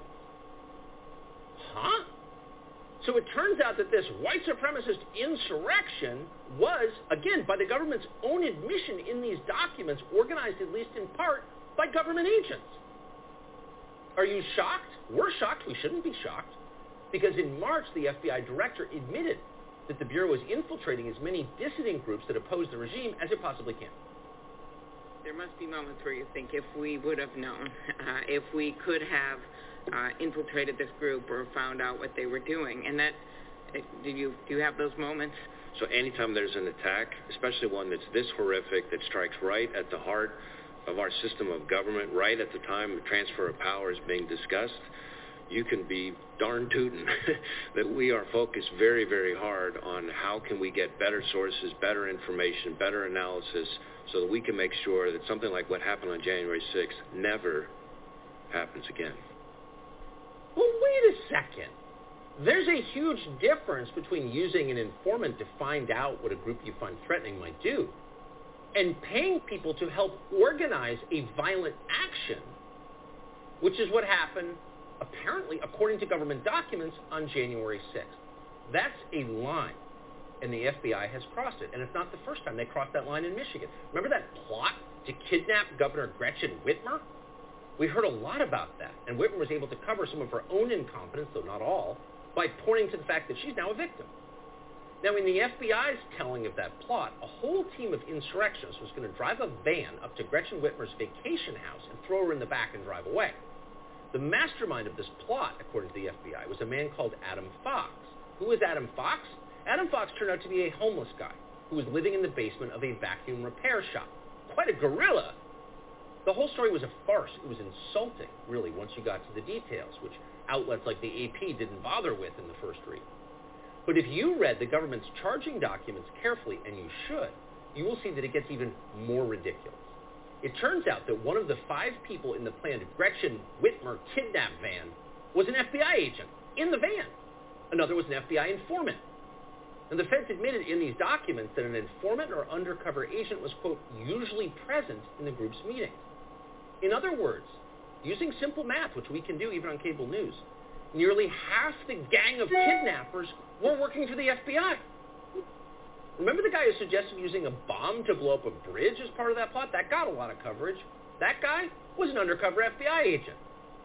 Huh? So it turns out that this white supremacist insurrection was, again, by the government's own admission in these documents, organized at least in part by government agents. Are you shocked? We're shocked. We shouldn't be shocked. Because in March, the F B I director admitted that the Bureau is infiltrating as many dissident groups that oppose the regime as it possibly can. There must be moments where you think if we would have known, uh, if we could have uh, infiltrated this group or found out what they were doing. And that, uh, do you do you have those moments? So anytime there's an attack, especially one that's this horrific, that strikes right at the heart of our system of government, right at the time the transfer of power is being discussed, you can be darn tootin' that we are focused very, very hard on how can we get better sources, better information, better analysis, so that we can make sure that something like what happened on January sixth never happens again. Well, wait a second. There's a huge difference between using an informant to find out what a group you find threatening might do and paying people to help organize a violent action, which is what happened, apparently, according to government documents, on January sixth. That's a line, and the F B I has crossed it. And it's not the first time they crossed that line in Michigan. Remember that plot to kidnap Governor Gretchen Whitmer? We heard a lot about that, and Whitmer was able to cover some of her own incompetence, though not all, by pointing to the fact that she's now a victim. Now, in the F B I's telling of that plot, a whole team of insurrectionists was going to drive a van up to Gretchen Whitmer's vacation house and throw her in the back and drive away. The mastermind of this plot, according to the F B I, was a man called Adam Fox. Who is Adam Fox? Adam Fox turned out to be a homeless guy who was living in the basement of a vacuum repair shop. Quite a guerrilla. The whole story was a farce. It was insulting, really, once you got to the details, which outlets like the A P didn't bother with in the first read. But if you read the government's charging documents carefully, and you should, you will see that it gets even more ridiculous. It turns out that one of the five people in the planned Gretchen Whitmer kidnap van was an F B I agent in the van. Another was an F B I informant. And the feds admitted in these documents that an informant or undercover agent was, quote, usually present in the group's meetings. In other words, using simple math, which we can do even on cable news, nearly half the gang of kidnappers were working for the F B I. Remember the guy who suggested using a bomb to blow up a bridge as part of that plot? That got a lot of coverage. That guy was an undercover F B I agent.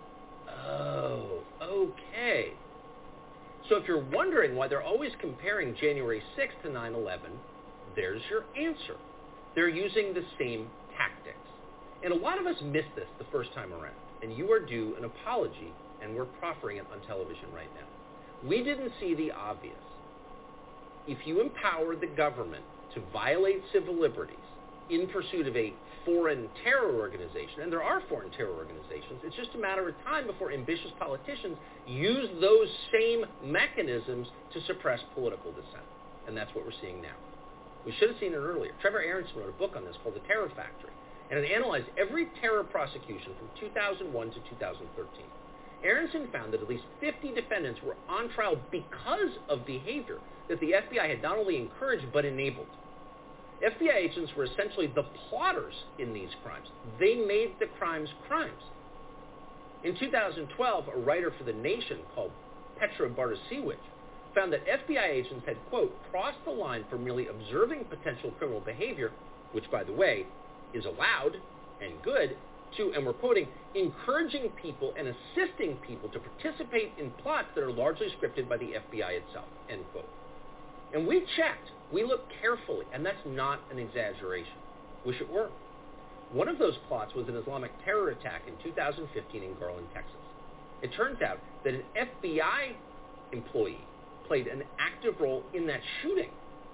Oh, okay. So if you're wondering why they're always comparing January sixth to nine eleven, there's your answer. They're using the same tactics. And a lot of us missed this the first time around, and you are due an apology, and we're proffering it on television right now. We didn't see the obvious. If you empower the government to violate civil liberties in pursuit of a foreign terror organization, and there are foreign terror organizations, it's just a matter of time before ambitious politicians use those same mechanisms to suppress political dissent. And that's what we're seeing now. We should have seen it earlier. Trevor Aronson wrote a book on this called The Terror Factory, and it analyzed every terror prosecution from two thousand one to two thousand thirteen. Aronson found that at least fifty defendants were on trial because of behavior that the F B I had not only encouraged but enabled. F B I agents were essentially the plotters in these crimes. They made the crimes crimes. In two thousand twelve, a writer for The Nation called Petra Bartosiewicz found that F B I agents had, quote, crossed the line from merely observing potential criminal behavior, which, by the way, is allowed and good, to, and we're quoting, encouraging people and assisting people to participate in plots that are largely scripted by the F B I itself, end quote. And we checked. We looked carefully, and that's not an exaggeration. Wish it were. One of those plots was an Islamic terror attack in two thousand fifteen in Garland, Texas. It turns out that an F B I employee played an active role in that shooting.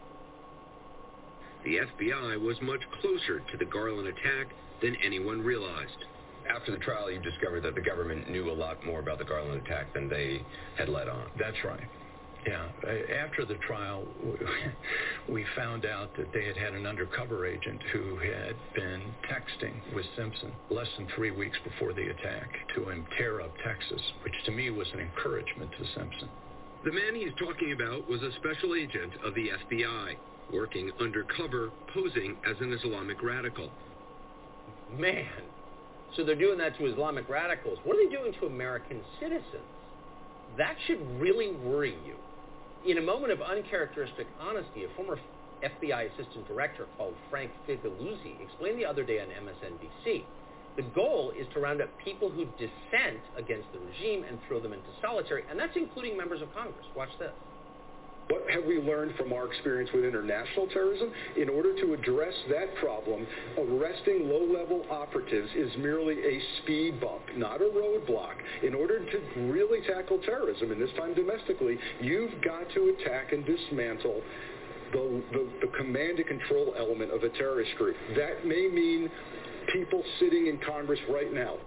The F B I was much closer to the Garland attack than anyone realized. After the trial, you discovered that the government knew a lot more about the Garland attack than they had let on. That's right. Yeah. After the trial, we found out that they had had an undercover agent who had been texting with Simpson less than three weeks before the attack to him tear up Texas, which to me was an encouragement to Simpson. The man he's talking about was a special agent of the F B I, working undercover, posing as an Islamic radical. Man, so they're doing that to Islamic radicals. What are they doing to American citizens? That should really worry you. In a moment of uncharacteristic honesty, a former F B I assistant director called Frank Figliuzzi explained the other day on M S N B C. The goal is to round up people who dissent against the regime and throw them into solitary, and that's including members of Congress. Watch this. What have we learned from our experience with international terrorism? In order to address that problem, arresting low-level operatives is merely a speed bump, not a roadblock. In order to really tackle terrorism, and this time domestically, you've got to attack and dismantle the, the, the command and control element of a terrorist group. That may mean people sitting in Congress right now.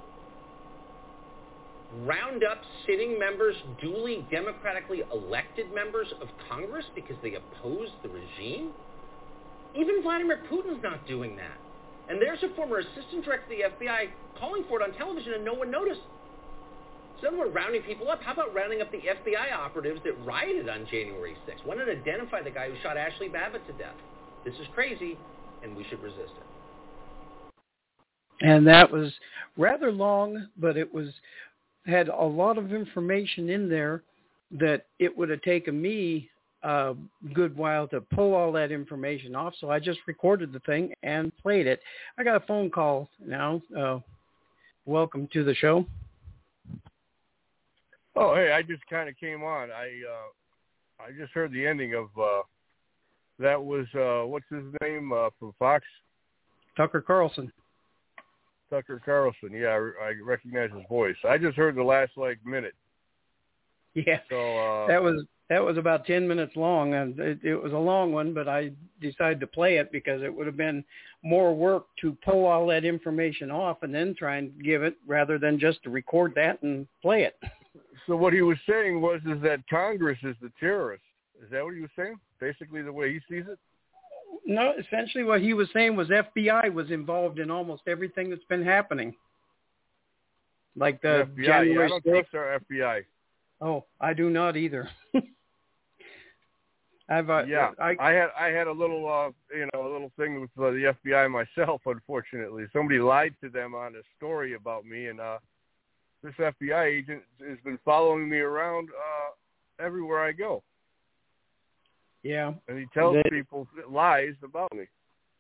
Round up sitting members, duly democratically elected members of Congress because they oppose the regime? Even Vladimir Putin's not doing that. And there's a former assistant director of the F B I calling for it on television and no one noticed. So we're rounding people up. How about rounding up the F B I operatives that rioted on January sixth? Why not identify the guy who shot Ashley Babbitt to death? This is crazy, and we should resist it. And that was rather long, but it was had a lot of information in there that it would have taken me a good while to pull all that information off. So I just recorded the thing and played it. I got a phone call now. Uh, welcome to the show. Oh, hey, I just kind of came on. I uh, I just heard the ending of uh, that was uh, what's his name uh, from Fox? Tucker Carlson. Tucker Carlson. Yeah, I, I recognize his voice. I just heard the last like minute. Yeah. So uh, that was that was about ten minutes long, and it, it was a long one. But I decided to play it because it would have been more work to pull all that information off and then try and give it, rather than just to record that and play it. So what he was saying was is that Congress is the terrorist. Is that what he was saying? Basically, the way he sees it. No, essentially what he was saying was F B I was involved in almost everything that's been happening. Like the, the F B I, January yeah, I don't trust our F B I. Oh, I do not either. I've uh, yeah, I, I had I had a little uh, you know a little thing with uh, the F B I myself. Unfortunately, somebody lied to them on a story about me, and uh, this F B I agent has been following me around uh, everywhere I go. Yeah, and he tells they, people lies about me.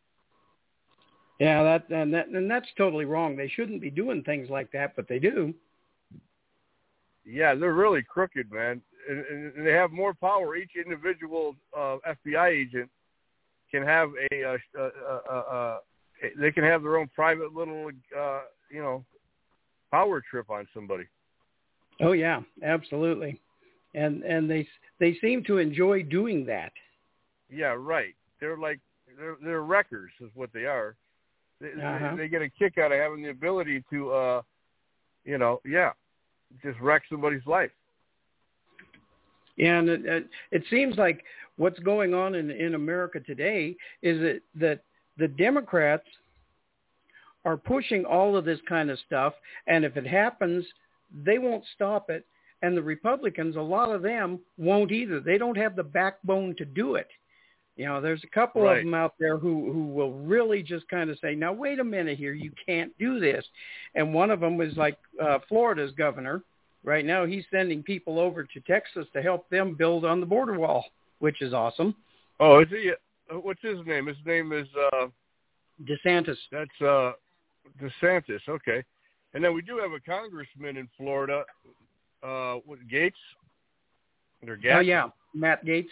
Yeah, that and that and that's totally wrong. They shouldn't be doing things like that, but they do. Yeah, they're really crooked, man, and, and they have more power. Each individual uh, F B I agent can have a, uh, uh, uh, uh, they can have their own private little, uh, you know, power trip on somebody. Oh yeah, absolutely, and and they they seem to enjoy doing that. Yeah, right. They're like they're they're wreckers, is what they are. They, uh-huh. they, they get a kick out of having the ability to, uh, you know, yeah. just wreck somebody's life. Yeah, and it, it, it seems like what's going on in, in America today is that, that the Democrats are pushing all of this kind of stuff, and if it happens, they won't stop it. And the Republicans, a lot of them won't either. They don't have the backbone to do it. You know, there's a couple right. of them out there who, who will really just kind of say, now, wait a minute here, you can't do this. And one of them was like uh, Florida's governor. Right now he's sending people over to Texas to help them build on the border wall, which is awesome. Oh, is he? What's his name? His name is... Uh, DeSantis. That's, uh, DeSantis, okay. And then we do have a congressman in Florida, uh, what, Gates? Or Gates? Oh, yeah, Matt Gates.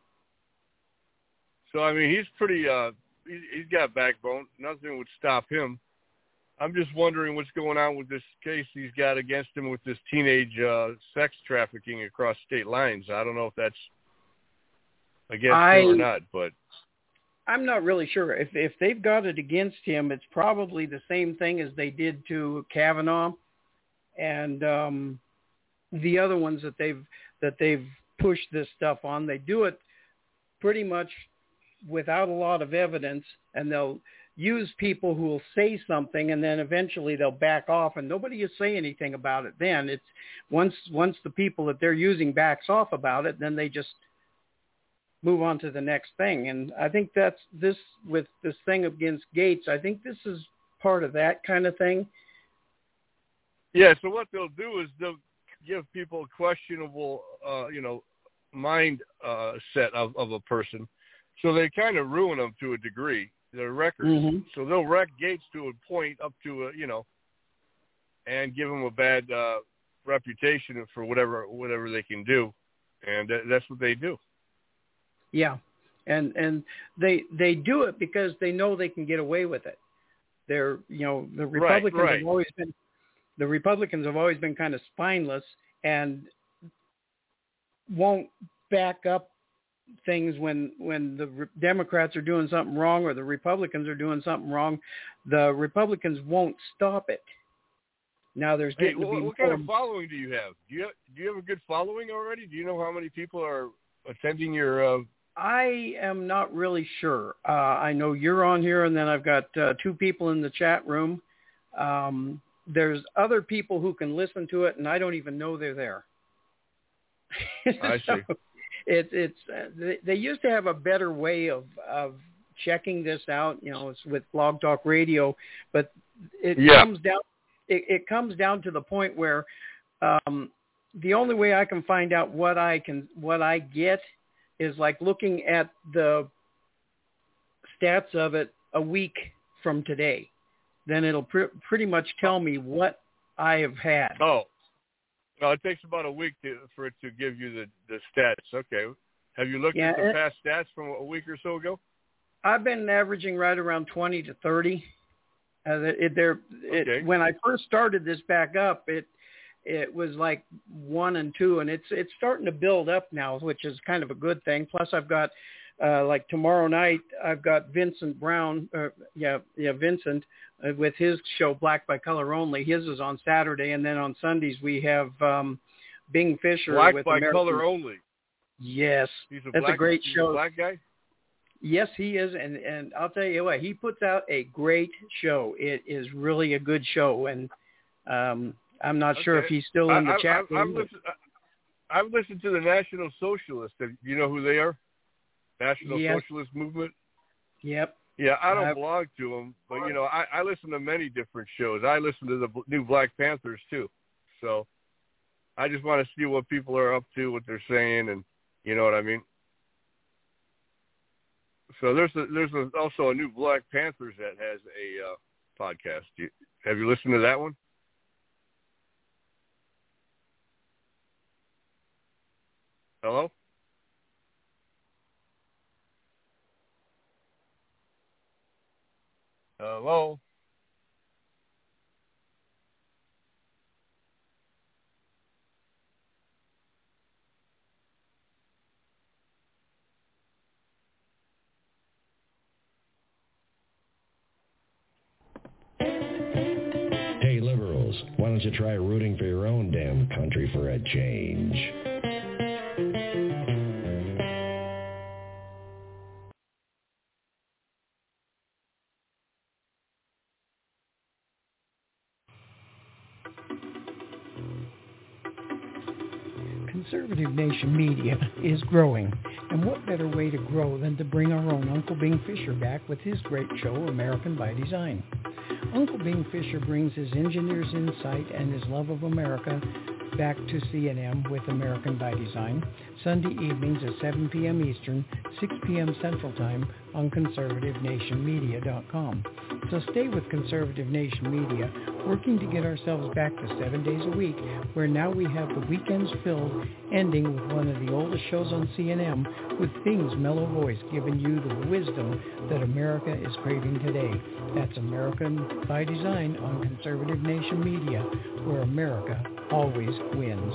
So, I mean, he's pretty, uh, he's, he's got backbone. Nothing would stop him. I'm just wondering what's going on with this case he's got against him with this teenage uh, sex trafficking across state lines. I don't know if that's against I, him or not, but I'm not really sure. If if they've got it against him, it's probably the same thing as they did to Kavanaugh and um, the other ones that they've that they've pushed this stuff on. They do it pretty much without a lot of evidence, and they'll use people who will say something, and then eventually they'll back off, and nobody will say anything about it. Then it's once once the people that they're using backs off about it, then they just move on to the next thing. And I think that's this with this thing against Gates. I think this is part of that kind of thing. Yeah. So what they'll do is they'll give people a questionable, uh, you know, mind uh, set of, of a person, so they kind of ruin them to a degree. Their records, mm-hmm. So they'll wreck Gates to a point up to a, you know, and give him a bad uh, reputation for whatever whatever they can do, and th- that's what they do. Yeah, and and they they do it because they know they can get away with it. They're you know the Republicans right, right. have always been the Republicans have always been kind of spineless and won't back up things when when the Re- Democrats are doing something wrong or the Republicans are doing something wrong. The Republicans won't stop it. Now there's hey, getting what, to be what more... kind of following do you have? Do you have, do you have a good following already? Do you know how many people are attending your? Uh... I am not really sure. Uh, I know you're on here, and then I've got uh, two people in the chat room. Um, there's other people who can listen to it, and I don't even know they're there. I so, see. It, it's uh, they, they used to have a better way of, of checking this out, you know, it's with Blog Talk Radio, but it yeah. comes down it, it comes down to the point where um, the only way I can find out what I can what I get is like looking at the stats of it a week from today. Then it'll pr- pretty much tell me what I have had. Oh. No, it takes about a week to, for it to give you the, the stats. Okay. Have you looked yeah, at the it, past stats from a week or so ago? I've been averaging right around twenty to thirty. Uh, it, there, it, okay. When I first started this back up, it it was like one and two, and it's it's starting to build up now, which is kind of a good thing. Plus, I've got uh, like tomorrow night, I've got Vincent Brown. Uh, yeah, yeah, Vincent. Uh, with his show Black by Color Only. His is on Saturday, and then on Sundays we have um, Bing Fisher. Black with by American... Color Only. Yes, he's a that's black, a great he's show. A black guy. Yes, he is, and and I'll tell you what, he puts out a great show. It is really a good show, and um, I'm not okay. sure if he's still in the I, chat I, room. I've, listened, I've listened to the National Socialists. Do you know who they are? National yes. Socialist Movement. Yep. Yeah, I don't uh, belong to them, but, you know, I, I listen to many different shows. I listen to the new Black Panthers, too. So I just want to see what people are up to, what they're saying, and you know what I mean? So there's a, there's a, also a new Black Panthers that has a uh, podcast. You, have you listened to that one? Hello? Hello? Hey, liberals, why don't you try rooting for your own damn country for a change? Conservative Nation Media is growing, and what better way to grow than to bring our own Uncle Bing Fisher back with his great show, American by Design. Uncle Bing Fisher brings his engineer's insight and his love of America back to C N M with American by Design, Sunday evenings at seven p.m. Eastern, six p.m. Central Time on conservative nation media dot com. So stay with Conservative Nation Media, working to get ourselves back to seven days a week, where now we have the weekends filled, ending with one of the oldest shows on C N M, with Thing's mellow voice giving you the wisdom that America is craving today. That's American by Design on Conservative Nation Media, where America always wins.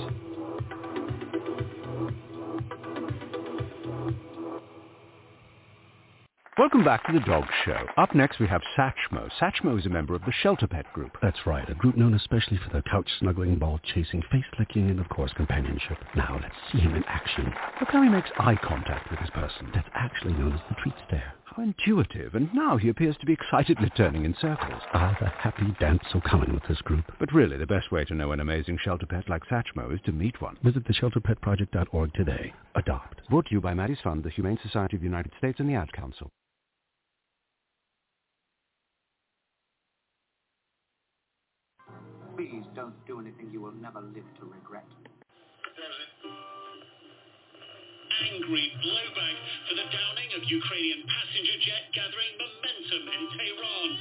Welcome back to The Dog Show. Up next we have Satchmo. Satchmo is a member of the Shelter Pet Group. That's right, a group known especially for their couch-snuggling, ball-chasing, face-licking, and of course companionship. Now let's see him in action. Look how he makes eye contact with his person. That's actually known as the treat stare. How intuitive, and now he appears to be excitedly turning in circles. Ah, the happy dance so common with this group. But really, the best way to know an amazing shelter pet like Satchmo is to meet one. Visit the shelter pet project dot org today. Adopt. Brought to you by Maddie's Fund, the Humane Society of the United States, and the Ad Council. Please don't do anything you will never live to regret. Angry blowback for the downing of Ukrainian passenger jet gathering momentum in Tehran.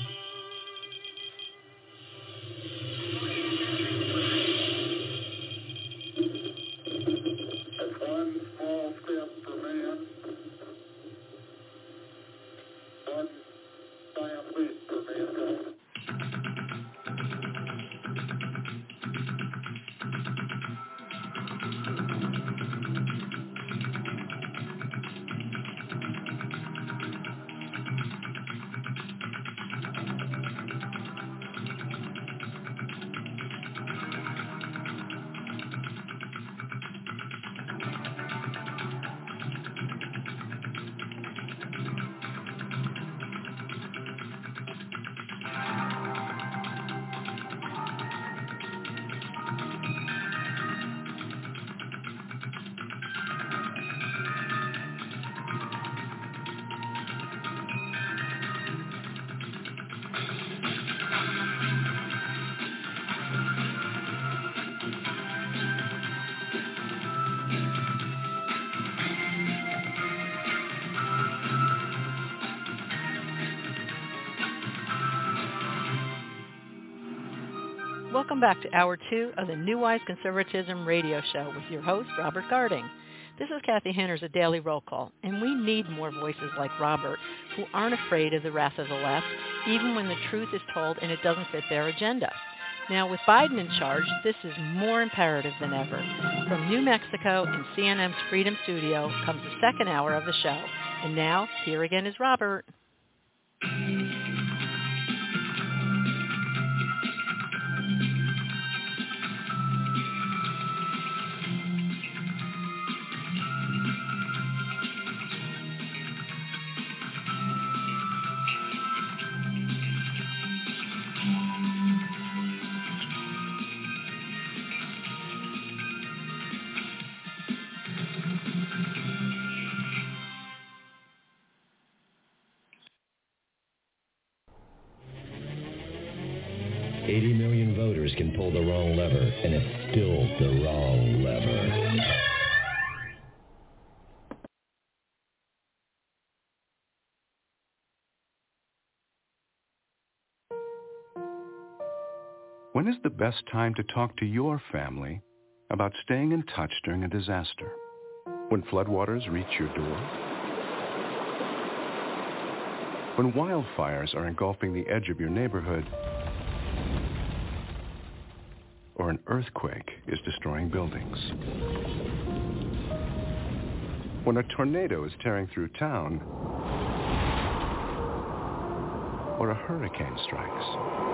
That's one small step for man, one giant leap for mankind. Welcome back to Hour two of the New Wise Conservatism radio show with your host, Robert Garding. This is Kathy Henner's A Daily Roll Call, and we need more voices like Robert who aren't afraid of the wrath of the left, even when the truth is told and it doesn't fit their agenda. Now, with Biden in charge, this is more imperative than ever. From New Mexico in C N N's Freedom Studio comes the second hour of the show. And now, here again is Robert. eighty million voters can pull the wrong lever, and it's still the wrong lever. When is the best time to talk to your family about staying in touch during a disaster? When floodwaters reach your door? When wildfires are engulfing the edge of your neighborhood? Or an earthquake is destroying buildings? When a tornado is tearing through town? Or a hurricane strikes?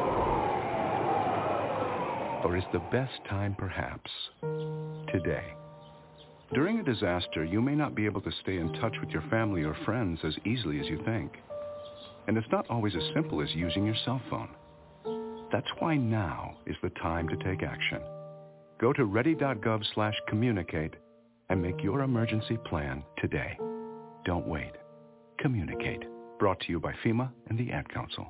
Or is the best time perhaps today? During a disaster, you may not be able to stay in touch with your family or friends as easily as you think. And it's not always as simple as using your cell phone. That's why now is the time to take action. Go to ready.gov slash communicate and make your emergency plan today. Don't wait. Communicate. Brought to you by FEMA and the Ad Council.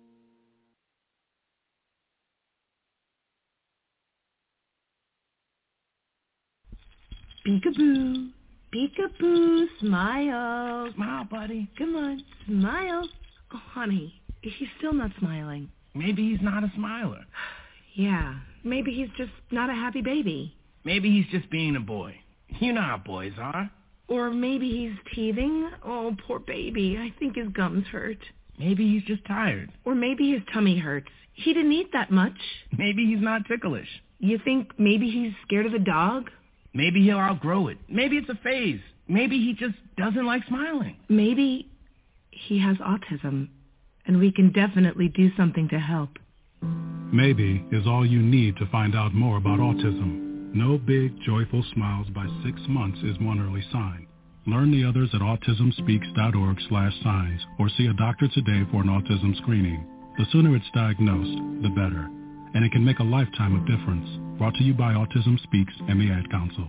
Peekaboo. Peekaboo. Smile. Smile, buddy. Come on. Smile. Oh, honey. he's still not smiling. Maybe he's not a smiler. Yeah, maybe he's just not a happy baby. Maybe he's just being a boy. You know how boys are. Or maybe he's teething. Oh, poor baby. I think his gums hurt. Maybe he's just tired. Or maybe his tummy hurts. He didn't eat that much. Maybe he's not ticklish. You think maybe he's scared of the dog? Maybe he'll outgrow it. Maybe it's a phase. Maybe he just doesn't like smiling. Maybe he has autism, and we can definitely do something to help. Maybe is all you need to find out more about autism. No big, joyful smiles by six months is one early sign. Learn the others at autismspeaks.org slash signs or see a doctor today for an autism screening. The sooner it's diagnosed, the better. And it can make a lifetime of difference. Brought to you by Autism Speaks and the Ad Council.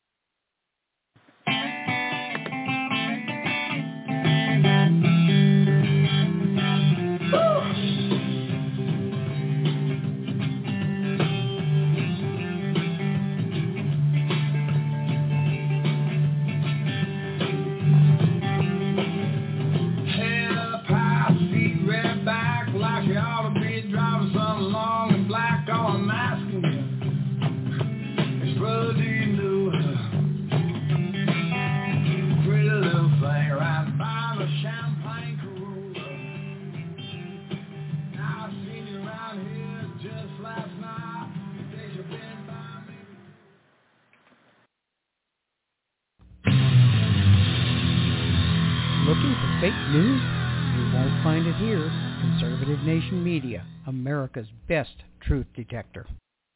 Looking for fake news? You won't find it here. Conservative Nation Media, America's best truth detector.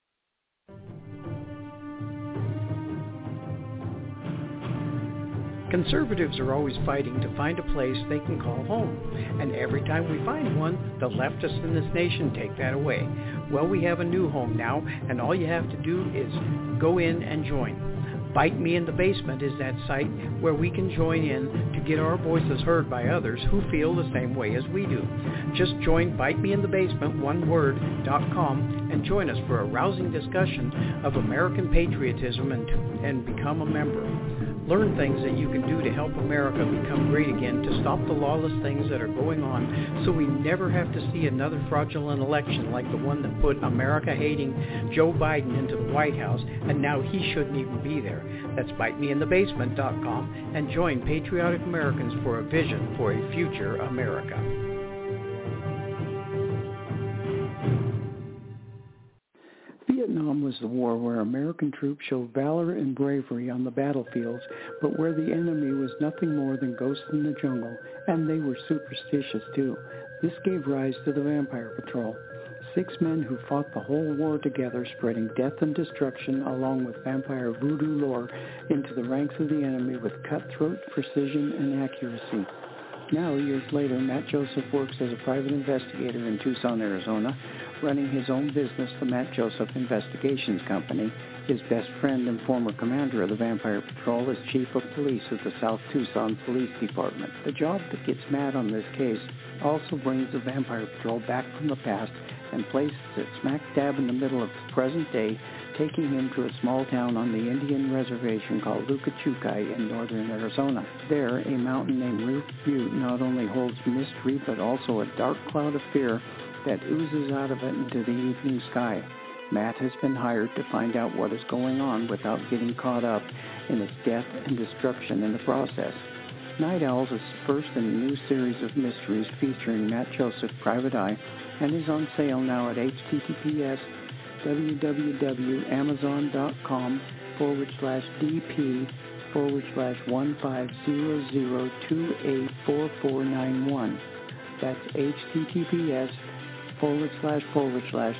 Conservatives are always fighting to find a place they can call home. And every time we find one, the leftists in this nation take that away. Well, we have a new home now, and all you have to do is go in and join. Bite Me in the Basement is that site where we can join in to get our voices heard by others who feel the same way as we do. Just join Bite Me in the Basement, one word, dot com, and join us for a rousing discussion of American patriotism and, and become a member. Learn things that you can do to help America become great again, to stop the lawless things that are going on, so we never have to see another fraudulent election like the one that put America-hating Joe Biden into the White House, and now he shouldn't even be there. That's bite me in the basement dot com, and join Patriotic Americans for a vision for a future America. Vietnam was the war where American troops showed valor and bravery on the battlefields, but where the enemy was nothing more than ghosts in the jungle, and they were superstitious too. This gave rise to the Vampire Patrol. Six men who fought the whole war together, spreading death and destruction along with vampire voodoo lore into the ranks of the enemy with cutthroat precision and accuracy. Now, years later, Matt Joseph works as a private investigator in Tucson, Arizona, running his own business, the Matt Joseph Investigations Company. His best friend and former commander of the Vampire Patrol is Chief of Police of the South Tucson Police Department. The job that gets Matt on this case also brings the Vampire Patrol back from the past and places it smack dab in the middle of the present day, taking him to a small town on the Indian reservation called Lukachukai in northern Arizona. There, a mountain named Ruth Butte not only holds mystery but also a dark cloud of fear that oozes out of it into the evening sky. Matt has been hired to find out what is going on without getting caught up in its death and destruction in the process. Night Owls is first in a new series of mysteries featuring Matt Joseph, Private Eye, and is on sale now at https www.amazon.com forward slash dp forward slash one five zero zero two eight four four nine one. That's https forward slash forward slash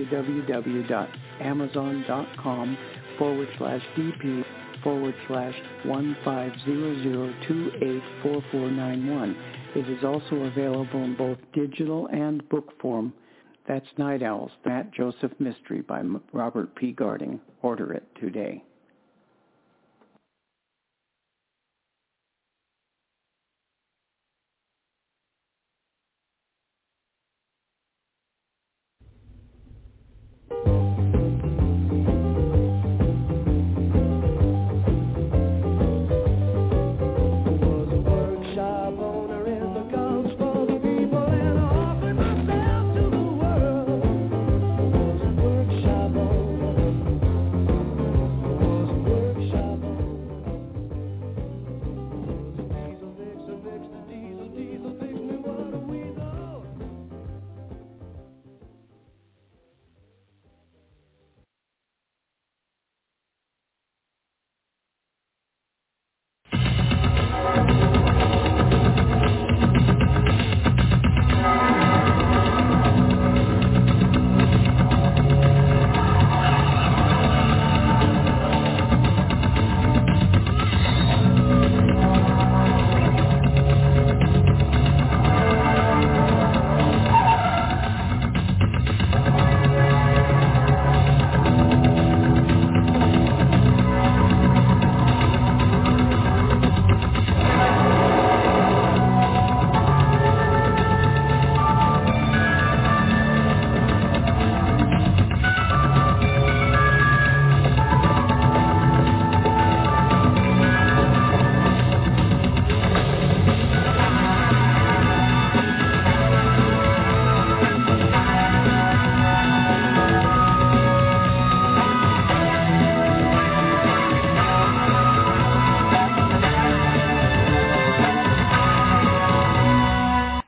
www.amazon.com forward slash dp forward slash one five zero zero two eight four four nine one. It is also available in both digital and book form. That's Night Owls, Matt Joseph Mystery by Robert P. Garding. Order it today.